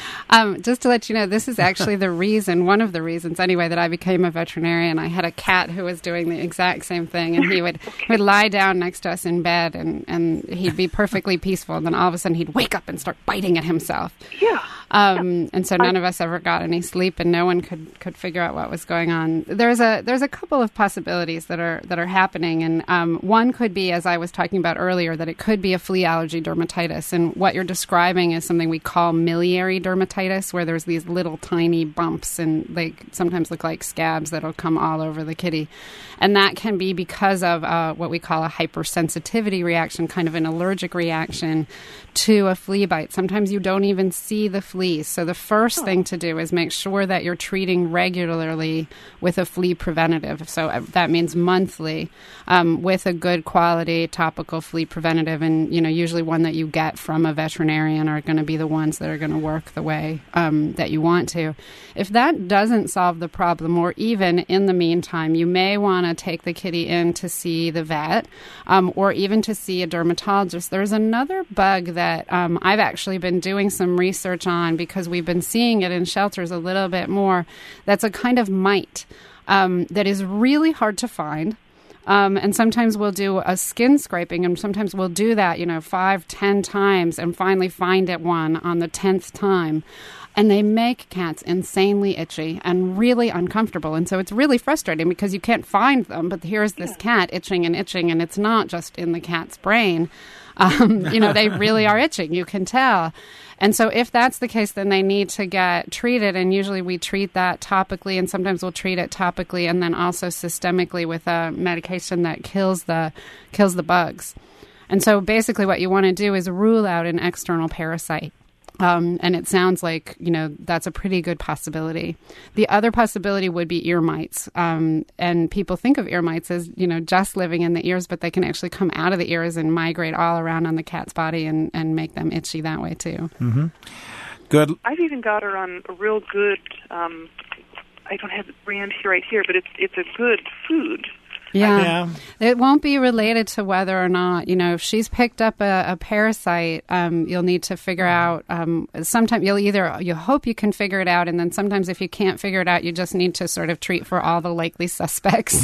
Um, just to let you know, this is actually the reason, one of the reasons anyway, that I became a veterinarian. I had a cat who was doing the exact same thing, and he would okay. would lie down next to us in bed, and, and he'd be perfectly peaceful, and then all of a sudden he'd wake up and start biting at himself. Yeah. Um, yeah. And so none of us ever got any sleep, and no one could, could figure out what was going on. There's a there's a couple of possibilities that are that are happening, and um, one could be, as I was talking about earlier, that it could be a flea allergy dermatitis, and what you're describing is something we call miliary dermatitis, where there's these little tiny bumps, and they sometimes look like scabs that'll come all over the kitty, and that can be because of uh, what we call a hypersensitivity reaction, kind of an allergic reaction to a flea bite. Sometimes you don't even see the fleas. So the first oh. thing to do is make sure that you're treating regularly with a flea preventative. So uh, that means monthly um, with a good quality topical flea preventative. And, you know, usually one that you get from a veterinarian are going to be the ones that are going to work the way um, that you want to. If that doesn't solve the problem, or even in the meantime, you may want to take the kitty in to see the vet um, or even to see a dermatologist. There's another bug that um, I've actually been doing some research on because we've been seeing it in shelters a little bit more. That's a kind of mite um, that is really hard to find. Um, and sometimes we'll do a skin scraping, and sometimes we'll do that, you know, five, ten times and finally find it one on the tenth time. And they make cats insanely itchy and really uncomfortable. And so it's really frustrating because you can't find them. But here's this yeah. cat itching and itching, and it's not just in the cat's brain. Um, you know, they really are itching. You can tell. And so if that's the case, then they need to get treated. And usually we treat that topically, and sometimes we'll treat it topically and then also systemically with a medication that kills the kills the bugs. And so basically what you want to do is rule out an external parasite. Um, and it sounds like, you know, that's a pretty good possibility. The other possibility would be ear mites. Um, and people think of ear mites as, you know, just living in the ears, but they can actually come out of the ears and migrate all around on the cat's body and, and make them itchy that way, too. Mm-hmm. Good. I've even got her on a real good, um, I don't have the brand here right here, but it's it's a good food. Yeah. yeah. It won't be related to whether or not, you know, if she's picked up a, a parasite, um, you'll need to figure out, um, sometimes you'll either, you hope you can figure it out, and then sometimes if you can't figure it out, you just need to sort of treat for all the likely suspects.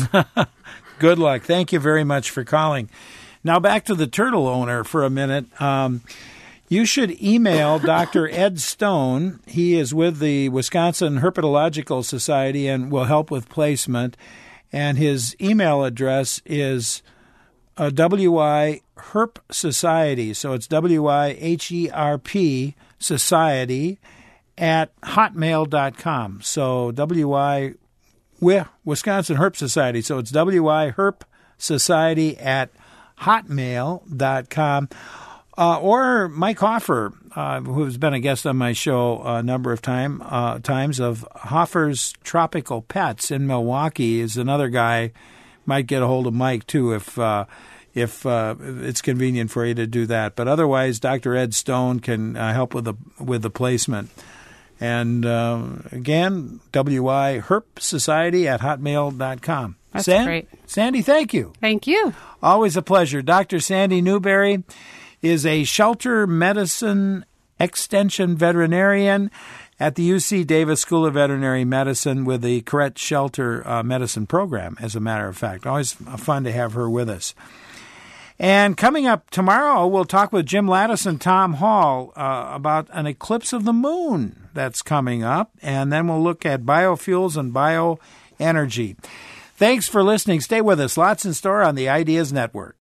Good luck. Thank you very much for calling. Now back to the turtle owner for a minute. Um, you should email Doctor Ed Stone. He is with the Wisconsin Herpetological Society and will help with placement. And his email address is uh, W I Herp Society. So it's W I H E R P Society at hotmail dot com. So W I Wisconsin Herp Society. So it's W I Herp Society at hotmail dot com. Uh, or Mike Hoffer, uh, who's been a guest on my show a number of time uh, times, of Hoffer's Tropical Pets in Milwaukee, is another guy. Might get a hold of Mike too if uh, if uh, it's convenient for you to do that. But otherwise, Doctor Ed Stone can uh, help with the with the placement. And uh, again, W I Herp Society at hotmail dot com. That's San- great. Sandy, thank you. Thank you. Always a pleasure. Doctor Sandy Newberry is a shelter medicine extension veterinarian at the U C Davis School of Veterinary Medicine with the Correct Shelter uh, Medicine Program, as a matter of fact. Always fun to have her with us. And coming up tomorrow, we'll talk with Jim Lattis and Tom Hall uh, about an eclipse of the moon that's coming up, and then we'll look at biofuels and bioenergy. Thanks for listening. Stay with us. Lots in store on the Ideas Network.